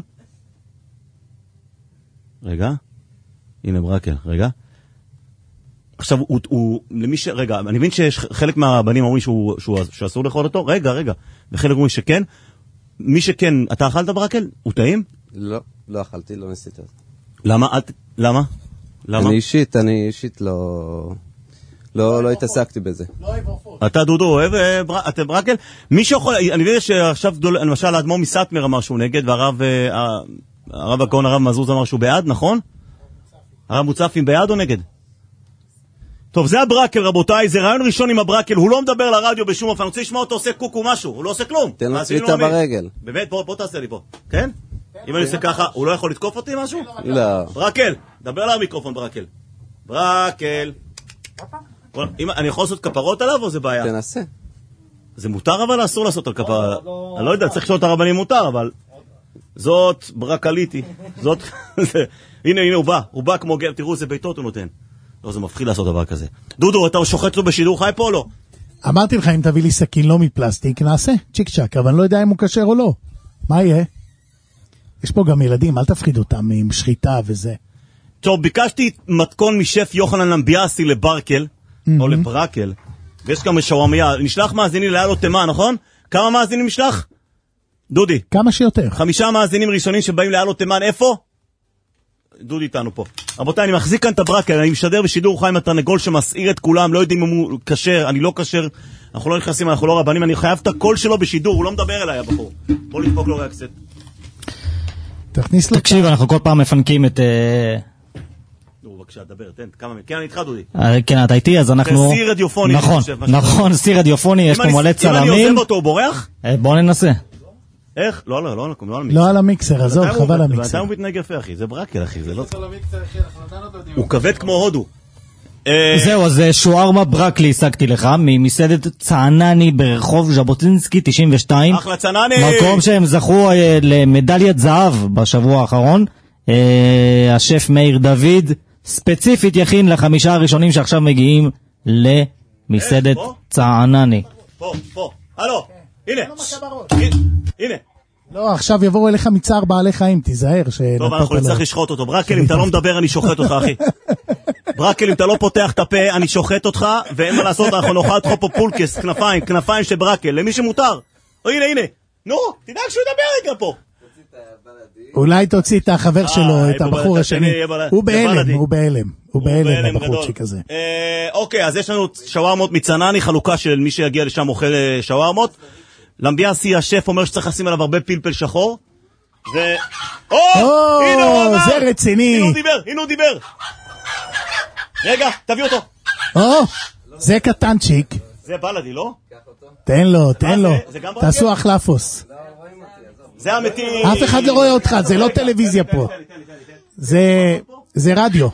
רגע. הנה ברקל, רגע. עכשיו, רגע, אני מבין שיש חלק מהבנים אומרים שאסור לאכול אותו, רגע, וחלק אומרים שכן, מי שכן, אתה אכלת ברקל? הוא טעים? לא, לא אכלתי, לא ניסיתי. למה? למה? אני אישית לא התעסקתי בזה. אתה דודו אוהב אתם ברקל? מי שיכול, אני יודע שעכשיו למשל האדמו"ר מסטמר אמר שהוא נגד, והרב הגאון הרב מזוז אמר שהוא בעד, נכון? הרב מוצפים בעד או נגד? טוב, זה הברקל רבותיי, זה רעיון ראשון עם הברקל, הוא לא מדבר לרדיו בשום אופן, אני רוצה לשמוע אותו עושה קוקו משהו, הוא לא עושה כלום. תן לו צביטה ברגל. באמת, בוא תעשה לי פה, כן? אם אני עושה ככה, הוא לא יכול לתקוף אותי משהו? לא. ברקל, דבר לה המיקרופון ברקל. ברקל. אני יכול לעשות כפרות עליו או זה בעיה? תנסה. זה מותר אבל אסור לעשות על כפרה? אני לא יודע, צריך לשאול את הרבנים מותר, אבל זאת ברקליטי. זאת, הנה הוא בא כמו גר, תראו איזה ביתות הוא נותן. לא, זה מפחיד לעשות דבר כזה. דודו, אתה שוחט לו בשידור חי פה או לא? אמרתי לך, אם תביא לי סכין לא מפלסטיק, נעשה, צ'יק צ'ק, אבל אני לא יודע אם הוא כשר או לא. מה יהיה? יש פה גם ילדים, אל תפחיד אותם עם שחיטה וזה. טוב, ביקשתי מתכון משף יוחנן למביאסי לברקל, או לברקל, ויש גם שווארמיה. נשלח מאזינים ליאלו תימן, נכון? כמה מאזינים נשלח? דודי. כמה שיותר. 5 מאזינים ראשונים שבאים ליאלו תימן, איפה? דודי איתנו פה. רבותיי, אני מחזיק כאן את הברקל, אני משדר בשידור חי עם התרנגול שמסעיר את כולם, לא יודעים אם הוא כשר, אני לא כשר, אנחנו לא נכנסים, אנחנו לא רבנים, אני חייב את הקול שלו בשידור, הוא לא מדבר אליי, הבחור. בוא לדפוק לו רק קצת. תכניס לו. תקשיב, אנחנו כל פעם מפנקים את... בבקשה, דבר, תן, כמה... כן, אני איתך, דודי. כן, אתה איתי, אז אנחנו... זה סיר רדיופוני. נכון, סיר רדיופוני, יש פה מלא צלמים. אם אני עוזב אותו, הוא בורח? בוא ננסה. איך? לא על המיקסר. לא על המיקסר, עזוב, חבל המיקסר. אתה הוא מתנהג יפה, אחי, זה ברקל, אחי, זה לא... הוא כבד כמו הודו. זהו, אז שוארמה ברקלי השגתי לך, ממסעדת צענני ברחוב ז'בוטינסקי 92. אחלה צענני! מקום שהם זכו למדליית זהב בשבוע האחרון. השף מאיר דוד ספציפית יכין ל5 הראשונים שעכשיו מגיעים למסעדת צענני. פה, הלו, הנה. הנה. לא, עכשיו יבואו אליך מצער בעלי חיים, תיזהר. טוב, אנחנו נצטרך לשחוט אותו. ברקל, אם אתה לא מדבר, אני שוחט אותך, אחי. ברקל, אם אתה לא פותח את הפה, אני שוחט אותך, ואין מה לעשות, אנחנו נאכל אותך פה פולקס, כנפיים של ברקל, למי שמותר. הנה. נו, תדאג שהוא ידבר רגע פה. אולי תוציא את החבר שלו, את הבחור השני. הוא בהלם, הבחורצ'יק הזה. אוקיי, אז יש לנו שווארמות מצנני, חלוקה של מי שיגיע לשם אוכל שווארמות. למביאסי השף אומר שצריך לשים עליו הרבה פלפל שחור. הנה הוא אמר! זה רציני. הנה הוא דיבר. רגע, תביא אותו. זה קטנצ'יק. זה בלדי, לא? תן לו. תעשו החלפוס. זה אמיתי. אף אחד לא רואה אותך, זה לא טלוויזיה פה. זה רדיו.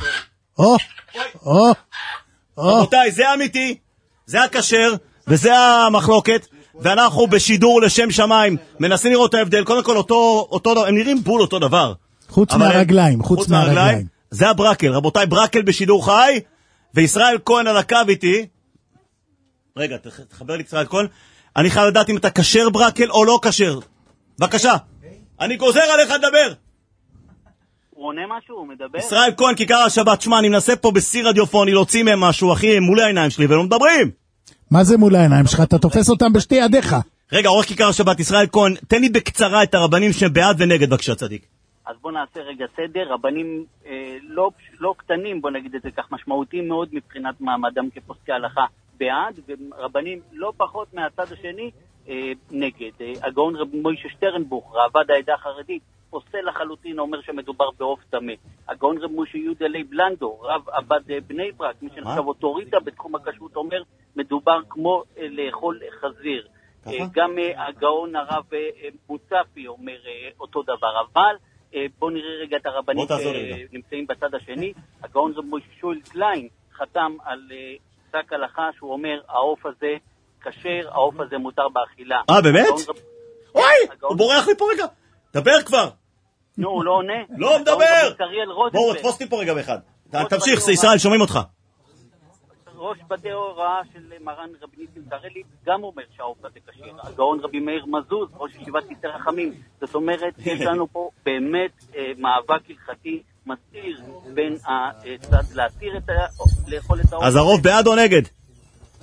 רבותיי, זה אמיתי, זה הכשר, וזה המחלוקת, ואנחנו בשידור לשם שמיים, מנסים לראות את ההבדל, קודם כל אותו, הם נראים בול אותו דבר. חוץ מהרגליים. זה הברקל, רבותיי, ברקל בשידור חי, וישראל כהן על הקו איתי. רגע, תחבר לי ישראל כהן. אני חייב לדעת אם אתה כשר ברקל או לא כשר. בבקשה, אני גוזר עליך לדבר. הוא עונה משהו, הוא מדבר. ישראל כהן, כיכר השבת, שמה, אני מנסה פה בסיר רדיופוני להוציא מהם משהו, אחי, מול העיניים שלי, ולא מדברים. מה זה מול העיניים שלך? אתה תופס אותם בשתי ידיך. רגע, עורך כיכר השבת, ישראל כהן, תן לי בקצרה את הרבנים שהם בעד ונגד, בבקשה צדיק. אז בוא נעשה רגע סדר, רבנים לא קטנים, בוא נגיד את זה כך, משמעותיים מאוד מבחינת מעמדם כפוסקי הלכה בעד, ורבנים לא פחות מהצד השני נגד. הגאון רב מוישה שטרנבוך, ראב"ד העדה החרדית, פוסל לחלוטין, אומר שמדובר בעוף טמא. הגאון רב משה יהודה לייב לנדו, רב עבד בני ברק, מי שנחשב אוטוריטה בתחום הכשרות, אומר מדובר כמו לאכול חזיר. גם הגאון הרב מוצפי אומר אותו דבר, אבל בואו נראה רגע את הרבנים שנמצאים בצד השני. הגאון רב משה שואל קליין חתם על פסק הלכה שהוא אומר העוף הזה כשר, העוף הזה מותר באכילה. באמת? אוי, הוא בורח לי פה רגע. דבר כבר. נו, הוא לא עונה. לא מדבר. בואו, תפוס לי פה רגע באחד. תמשיך, ישראל, שומעים אותך. ראש בתי הוראה של מרן רבי ניסים קרלי גם אומר שהעוף הזה כשר. הגאון רבי מאיר מזוז, ראש ישיבת כיסא רחמים. זאת אומרת, יש לנו פה באמת מאבק הלכתי מסעיר בין הצד להתיר לאכול את העוף. אז הרוב בעד או נגד?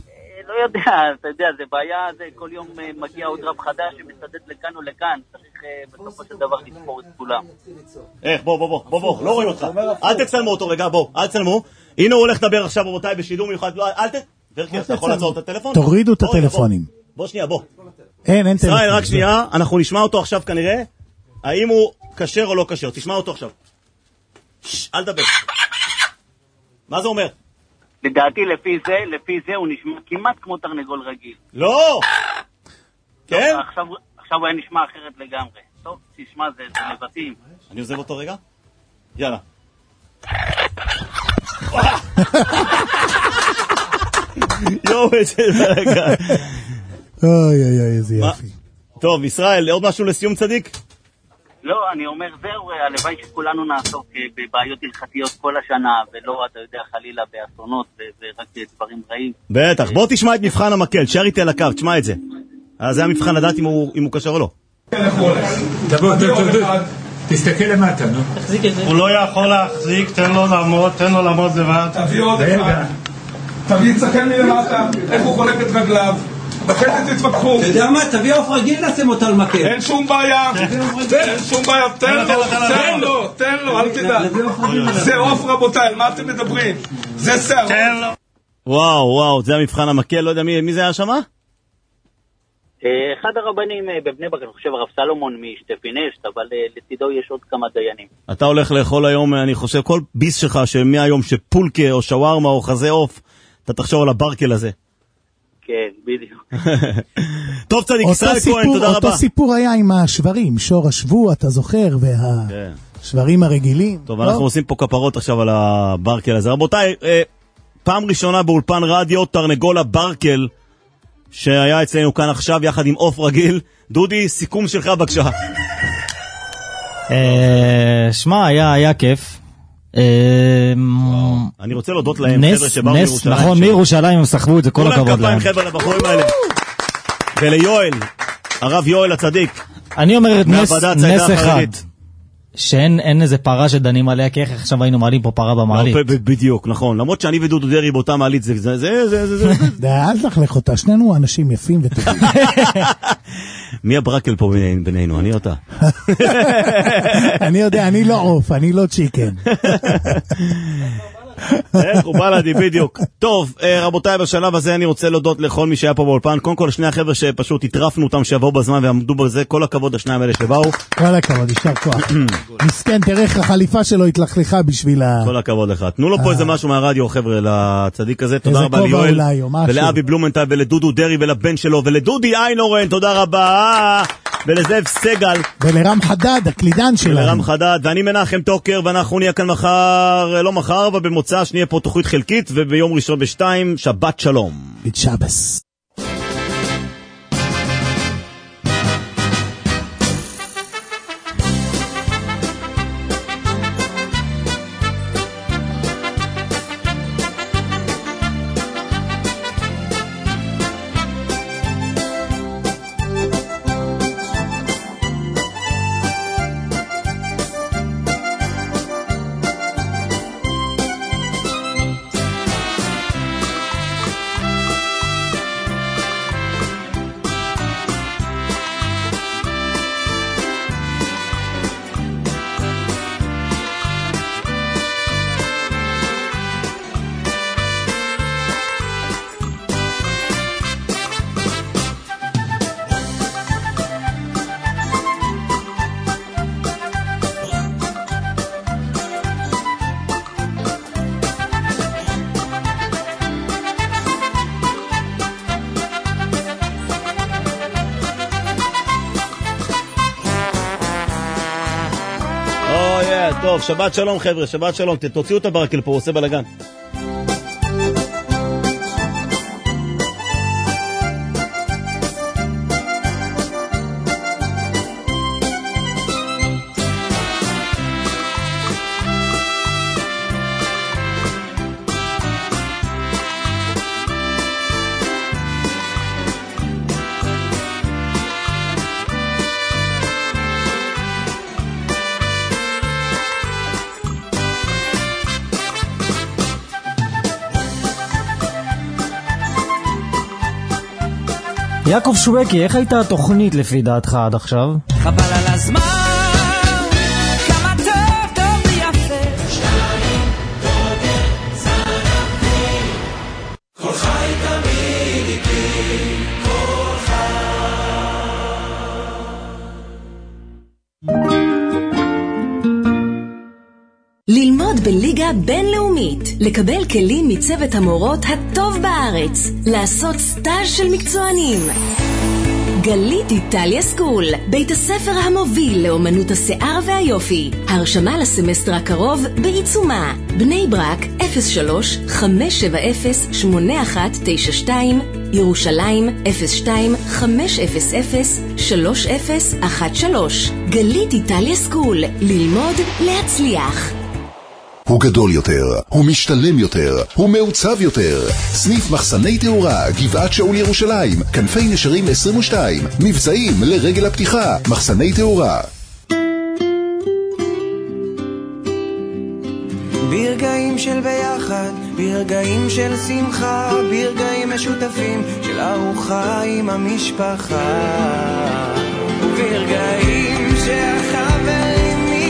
לא יודע, אתה יודע, זה בעיה, זה כל יום מגיע עוד רב חדש שמסתדד לכאן או לכאן, צריך בסופו של דבר לספור את כולם. איך, בוא, לא רואים אותך. אל תצלמו אותו רגע, בוא, אל תצלמו. הנה הוא הולך לדבר עכשיו רבותיי בשידור מיוחד, אל ורקי, אתה יכול לעצור את הטלפון? תורידו את הטלפונים. בוא שנייה, בוא. אין טלפון. ישראל, רק שנייה, אנחנו נשמע אותו עכשיו כנראה, האם הוא כשר או לא כשר, תשמע אותו עכשיו. אל תדבר. מה זה אומר? לדעתי לפי זה הוא נשמע כמעט כמו תרנגול רגיל. לא! כן? עכשיו הוא היה נשמע אחרת לגמרי. טוב, תשמע, זה לבטים. אני עוזב אותו רגע? יאללה. יואו, איזה רגע. אוי, איזה יופי. טוב, ישראל, עוד משהו לסיום צדיק? לא, אני אומר, זהו, הלוואי שכולנו נעסוק בבעיות הלכתיות כל השנה, ולא, אתה יודע, חלילה באסונות ורק דברים רעים. בטח, בוא תשמע את מבחן המקל, תשאר איתי על הקו, תשמע את זה. אז זה המבחן לדעת אם הוא קשר או לא. תבוא, תסתכל למטה, נו. הוא לא יכול להחזיק, תן לו לעמוד לבד. תביא עוד אחד. תביא צחן מלמטה, איך הוא חולק את רגליו. בחטא תתווכחו. אתה יודע מה? תביא עוף רגיל לשים אותו על מקל. אין שום בעיה. תן לו, אל תדע. זה עוף רבותיי, מה אתם מדברים? זה שערות. תן לו. וואו, זה המבחן המקל, לא יודע מי זה היה שמה? אחד הרבנים בבני ברק, אני חושב הרב סלומון משטפינשט, אבל לצידו יש עוד כמה דיינים. אתה הולך לאכול היום, אני חושב, כל ביס שלך שמהיום שפולקה או שווארמה או חזה עוף, אתה תחשוב על הברקל הזה. כן, בדיוק. טוב צדיק, ישראל כהן, תודה רבה. אותו סיפור היה עם השברים, שור השבוע, אתה זוכר, והשברים הרגילים. טוב, אנחנו עושים פה כפרות עכשיו על הברקל הזה. רבותיי, פעם ראשונה באולפן רדיו, תרנגול הברקל, שהיה אצלנו כאן עכשיו יחד עם עוף רגיל. דודי, סיכום שלך בבקשה. שמע, היה כיף. אני רוצה להודות להם, חבר'ה שבאו מירושלים. נכון, מירושלים הם סחבו את זה, כל הכבוד להם. כל הכפיים חבר'ה לבחורים האלה. וליואל, הרב יואל הצדיק. אני אומר נס אחד, שאין איזה פרה שדנים עליה, כי איך עכשיו היינו מעלים פה פרה במעלית. בדיוק, נכון. למרות שאני ודודו דרי באותה מעלית, זה. אל תחלך אותה, שנינו אנשים יפים וטובים. מי הברקל פה בינינו, אני אותה? אני יודע, אני לא עוף, אני לא צ'יקן. איך הוא בא לדי בדיוק. טוב, רבותיי, בשלב הזה אני רוצה להודות לכל מי שהיה פה באולפן. קודם כל שני החבר'ה שפשוט התרפנו אותם שיבואו בזמן ועמדו בזה, כל הכבוד השניים האלה שבאו. כל הכבוד, ישר כוח. מסכן, תראה איך החליפה שלו התלכלכה בשביל כל הכבוד לך. תנו לו פה איזה משהו מהרדיו, חבר'ה, לצדיק הזה. תודה רבה ליואל, ולאבי בלומנטל, ולדודו דרי, ולבן שלו, ולדודי איינורן, תודה רבה. ולזאב סגל. ולרם חדד, הקלידן שלנו. ולרם חדד, ואני מנחם טוקר, ואנחנו נהיה כאן מחר, לא מחר, אבל במוצא שנהיה פה תוכנית חלקית, וביום ראשון ב2, שבת שלום. בשבס. טוב, שבת שלום חבר'ה, שבת שלום, תוציאו את הברקל פה, הוא עושה בלגן. יעקב שובקי, איך הייתה התוכנית לפי דעתך עד עכשיו? חבל על הזמן, כמה טוב, טוב ויפה. כל חי תמיד איתי, כל ללמוד בליגה בינלאומית, לקבל כלים מצוות המורות הטוב בארץ, לעשות סטאז' של מקצוענים. גלית איטליה סקול, בית הספר המוביל לאומנות השיער והיופי. הרשמה לסמסטר הקרוב בעיצומה. בני ברק 03-570-8192, ירושלים 02-500-3013. גלית איטליה סקול, ללמוד להצליח. הוא גדול יותר, הוא משתלם יותר, הוא מעוצב יותר. סניף מחסני תאורה, גבעת שאול ירושלים, כנפי נשרים 22, מבצעים לרגל הפתיחה, מחסני תאורה. ברגעים של ביחד, ברגעים של שמחה, ברגעים משותפים של ארוחה עם המשפחה, ברגעים שהחברים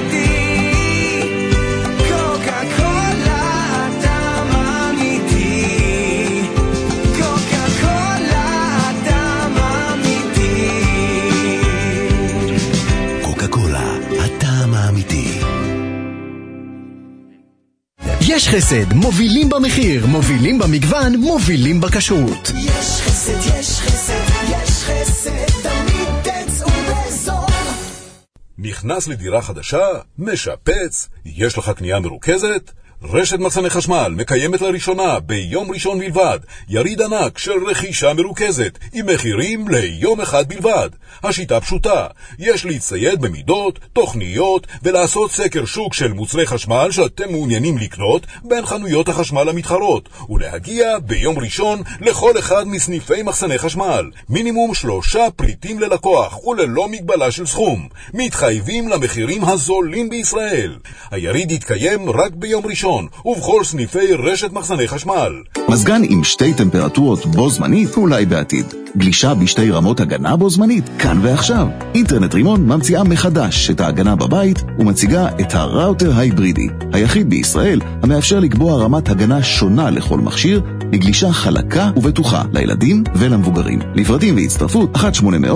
יש חסד, מובילים במחיר, מובילים במגוון, מובילים בכשרות. יש חסד, יש חסד, יש חסד, תמיד תצאו בזול. נכנס לדירה חדשה? משפץ? יש לך קנייה מרוכזת? רשת מחסני חשמל מקיימת לראשונה ביום ראשון בלבד יריד ענק של רכישה מרוכזת עם מחירים ליום אחד בלבד. השיטה פשוטה, יש להצטייד במידות, תוכניות ולעשות סקר שוק של מוצרי חשמל שאתם מעוניינים לקנות בין חנויות החשמל המתחרות ולהגיע ביום ראשון לכל אחד מסניפי מחסני חשמל. מינימום 3 פריטים ללקוח וללא מגבלה של סכום. מתחייבים למחירים הזולים בישראל. היריד יתקיים רק ביום ראשון ובכל סניפי רשת מחסני חשמל. מזגן עם 2 טמפרטורות בו זמנית אולי בעתיד. גלישה בשתי רמות הגנה בו זמנית, כאן ועכשיו. אינטרנט רימון ממציאה מחדש את ההגנה בבית ומציגה את הראוטר ההיברידי, היחיד בישראל המאפשר לקבוע רמת הגנה שונה לכל מכשיר, לגלישה חלקה ובטוחה לילדים ולמבוגרים. לפרטים והצטרפות 1-800-222-234.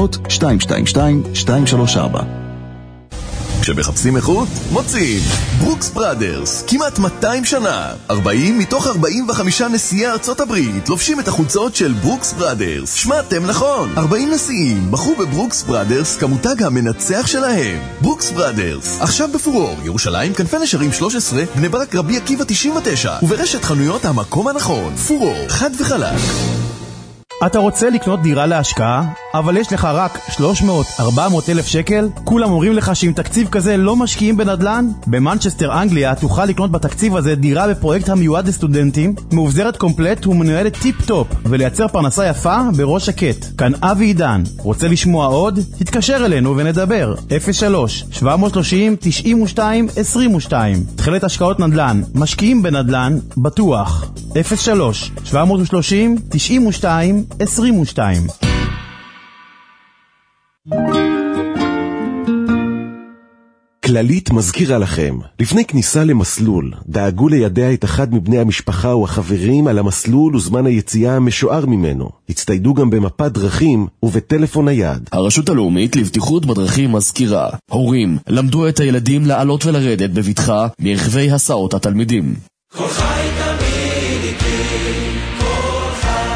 כשמחפשים איכות, מוצאים ברוקס בראדרס, כמעט 200 שנה 40 מתוך 45 נשיאי ארצות הברית לובשים את החולצות של ברוקס בראדרס. שמעתם נכון, 40 נשיאים בחרו בברוקס בראדרס כמותג המנצח שלהם. ברוקס בראדרס, עכשיו בפורור, ירושלים, כנפי נשרים 13, בני ברק רבי עקיבא 99 וברשת חנויות המקום הנכון. פורור, חד וחלק. אתה רוצה לקנות דירה להשקעה, אבל יש לך רק 300-400 אלף שקל? כולם אומרים לך שעם תקציב כזה לא משקיעים בנדלן? במנצ'סטר, אנגליה, תוכל לקנות בתקציב הזה דירה בפרויקט המיועד לסטודנטים, מאובזרת קומפלט ומנוהלת טיפ-טופ, ולייצר פרנסה יפה בראש שקט. כאן אבי עידן. רוצה לשמוע עוד? תתקשר אלינו ונדבר. 03-730-92-22. תחילת השקעות נדל"ן. משקיעים בנדל"ן, בטוח. 03-730-92-22. כללית מזכירה לכם, לפני כניסה למסלול, דאגו לידע את אחד מבני המשפחה או החברים על המסלול וזמן היציאה המשוער ממנו. הצטיידו גם במפת דרכים ובטלפון נייד. הרשות הלאומית לבטיחות בדרכים מזכירה, הורים, למדו את הילדים לעלות ולרדת בבטחה מרכבי הסעות התלמידים. כל חי תמיד איתי, כל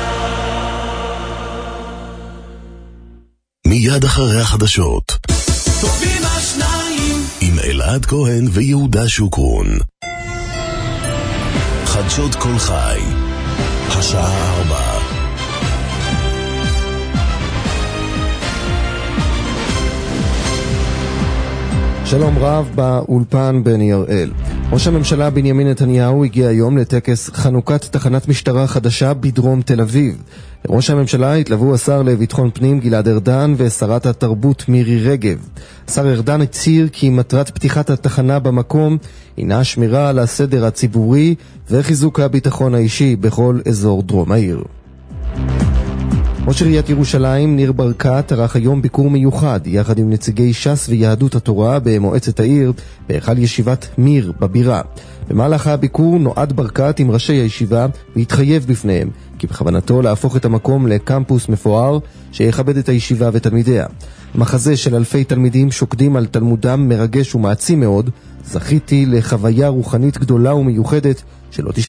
מיד אחרי החדשות טובים השניים עם אלעד כהן ויהודה שוקרון. חדשות כל חי, השעה 4. שלום רב באולפן בני הראל. ראש הממשלה בנימין נתניהו הגיע היום לטקס חנוכת תחנת משטרה חדשה בדרום תל אביב. לראש הממשלה התלוו השר לביטחון פנים גלעד ארדן ושרת התרבות מירי רגב. השר ארדן הצהיר כי מטרת פתיחת התחנה במקום הינה שמירה על הסדר הציבורי וחיזוק הביטחון האישי בכל אזור דרום העיר. ראש עיריית ירושלים ניר ברקת ערך היום ביקור מיוחד יחד עם נציגי ש"ס ויהדות התורה במועצת העיר בהיכל ישיבת מיר בבירה. במהלך הביקור נועד ברקת עם ראשי הישיבה והתחייב בפניהם כי בכוונתו להפוך את המקום לקמפוס מפואר שיכבד את הישיבה ותלמידיה. מחזה של אלפי תלמידים שוקדים על תלמודם מרגש ומעצים מאוד. זכיתי לחוויה רוחנית גדולה ומיוחדת שלא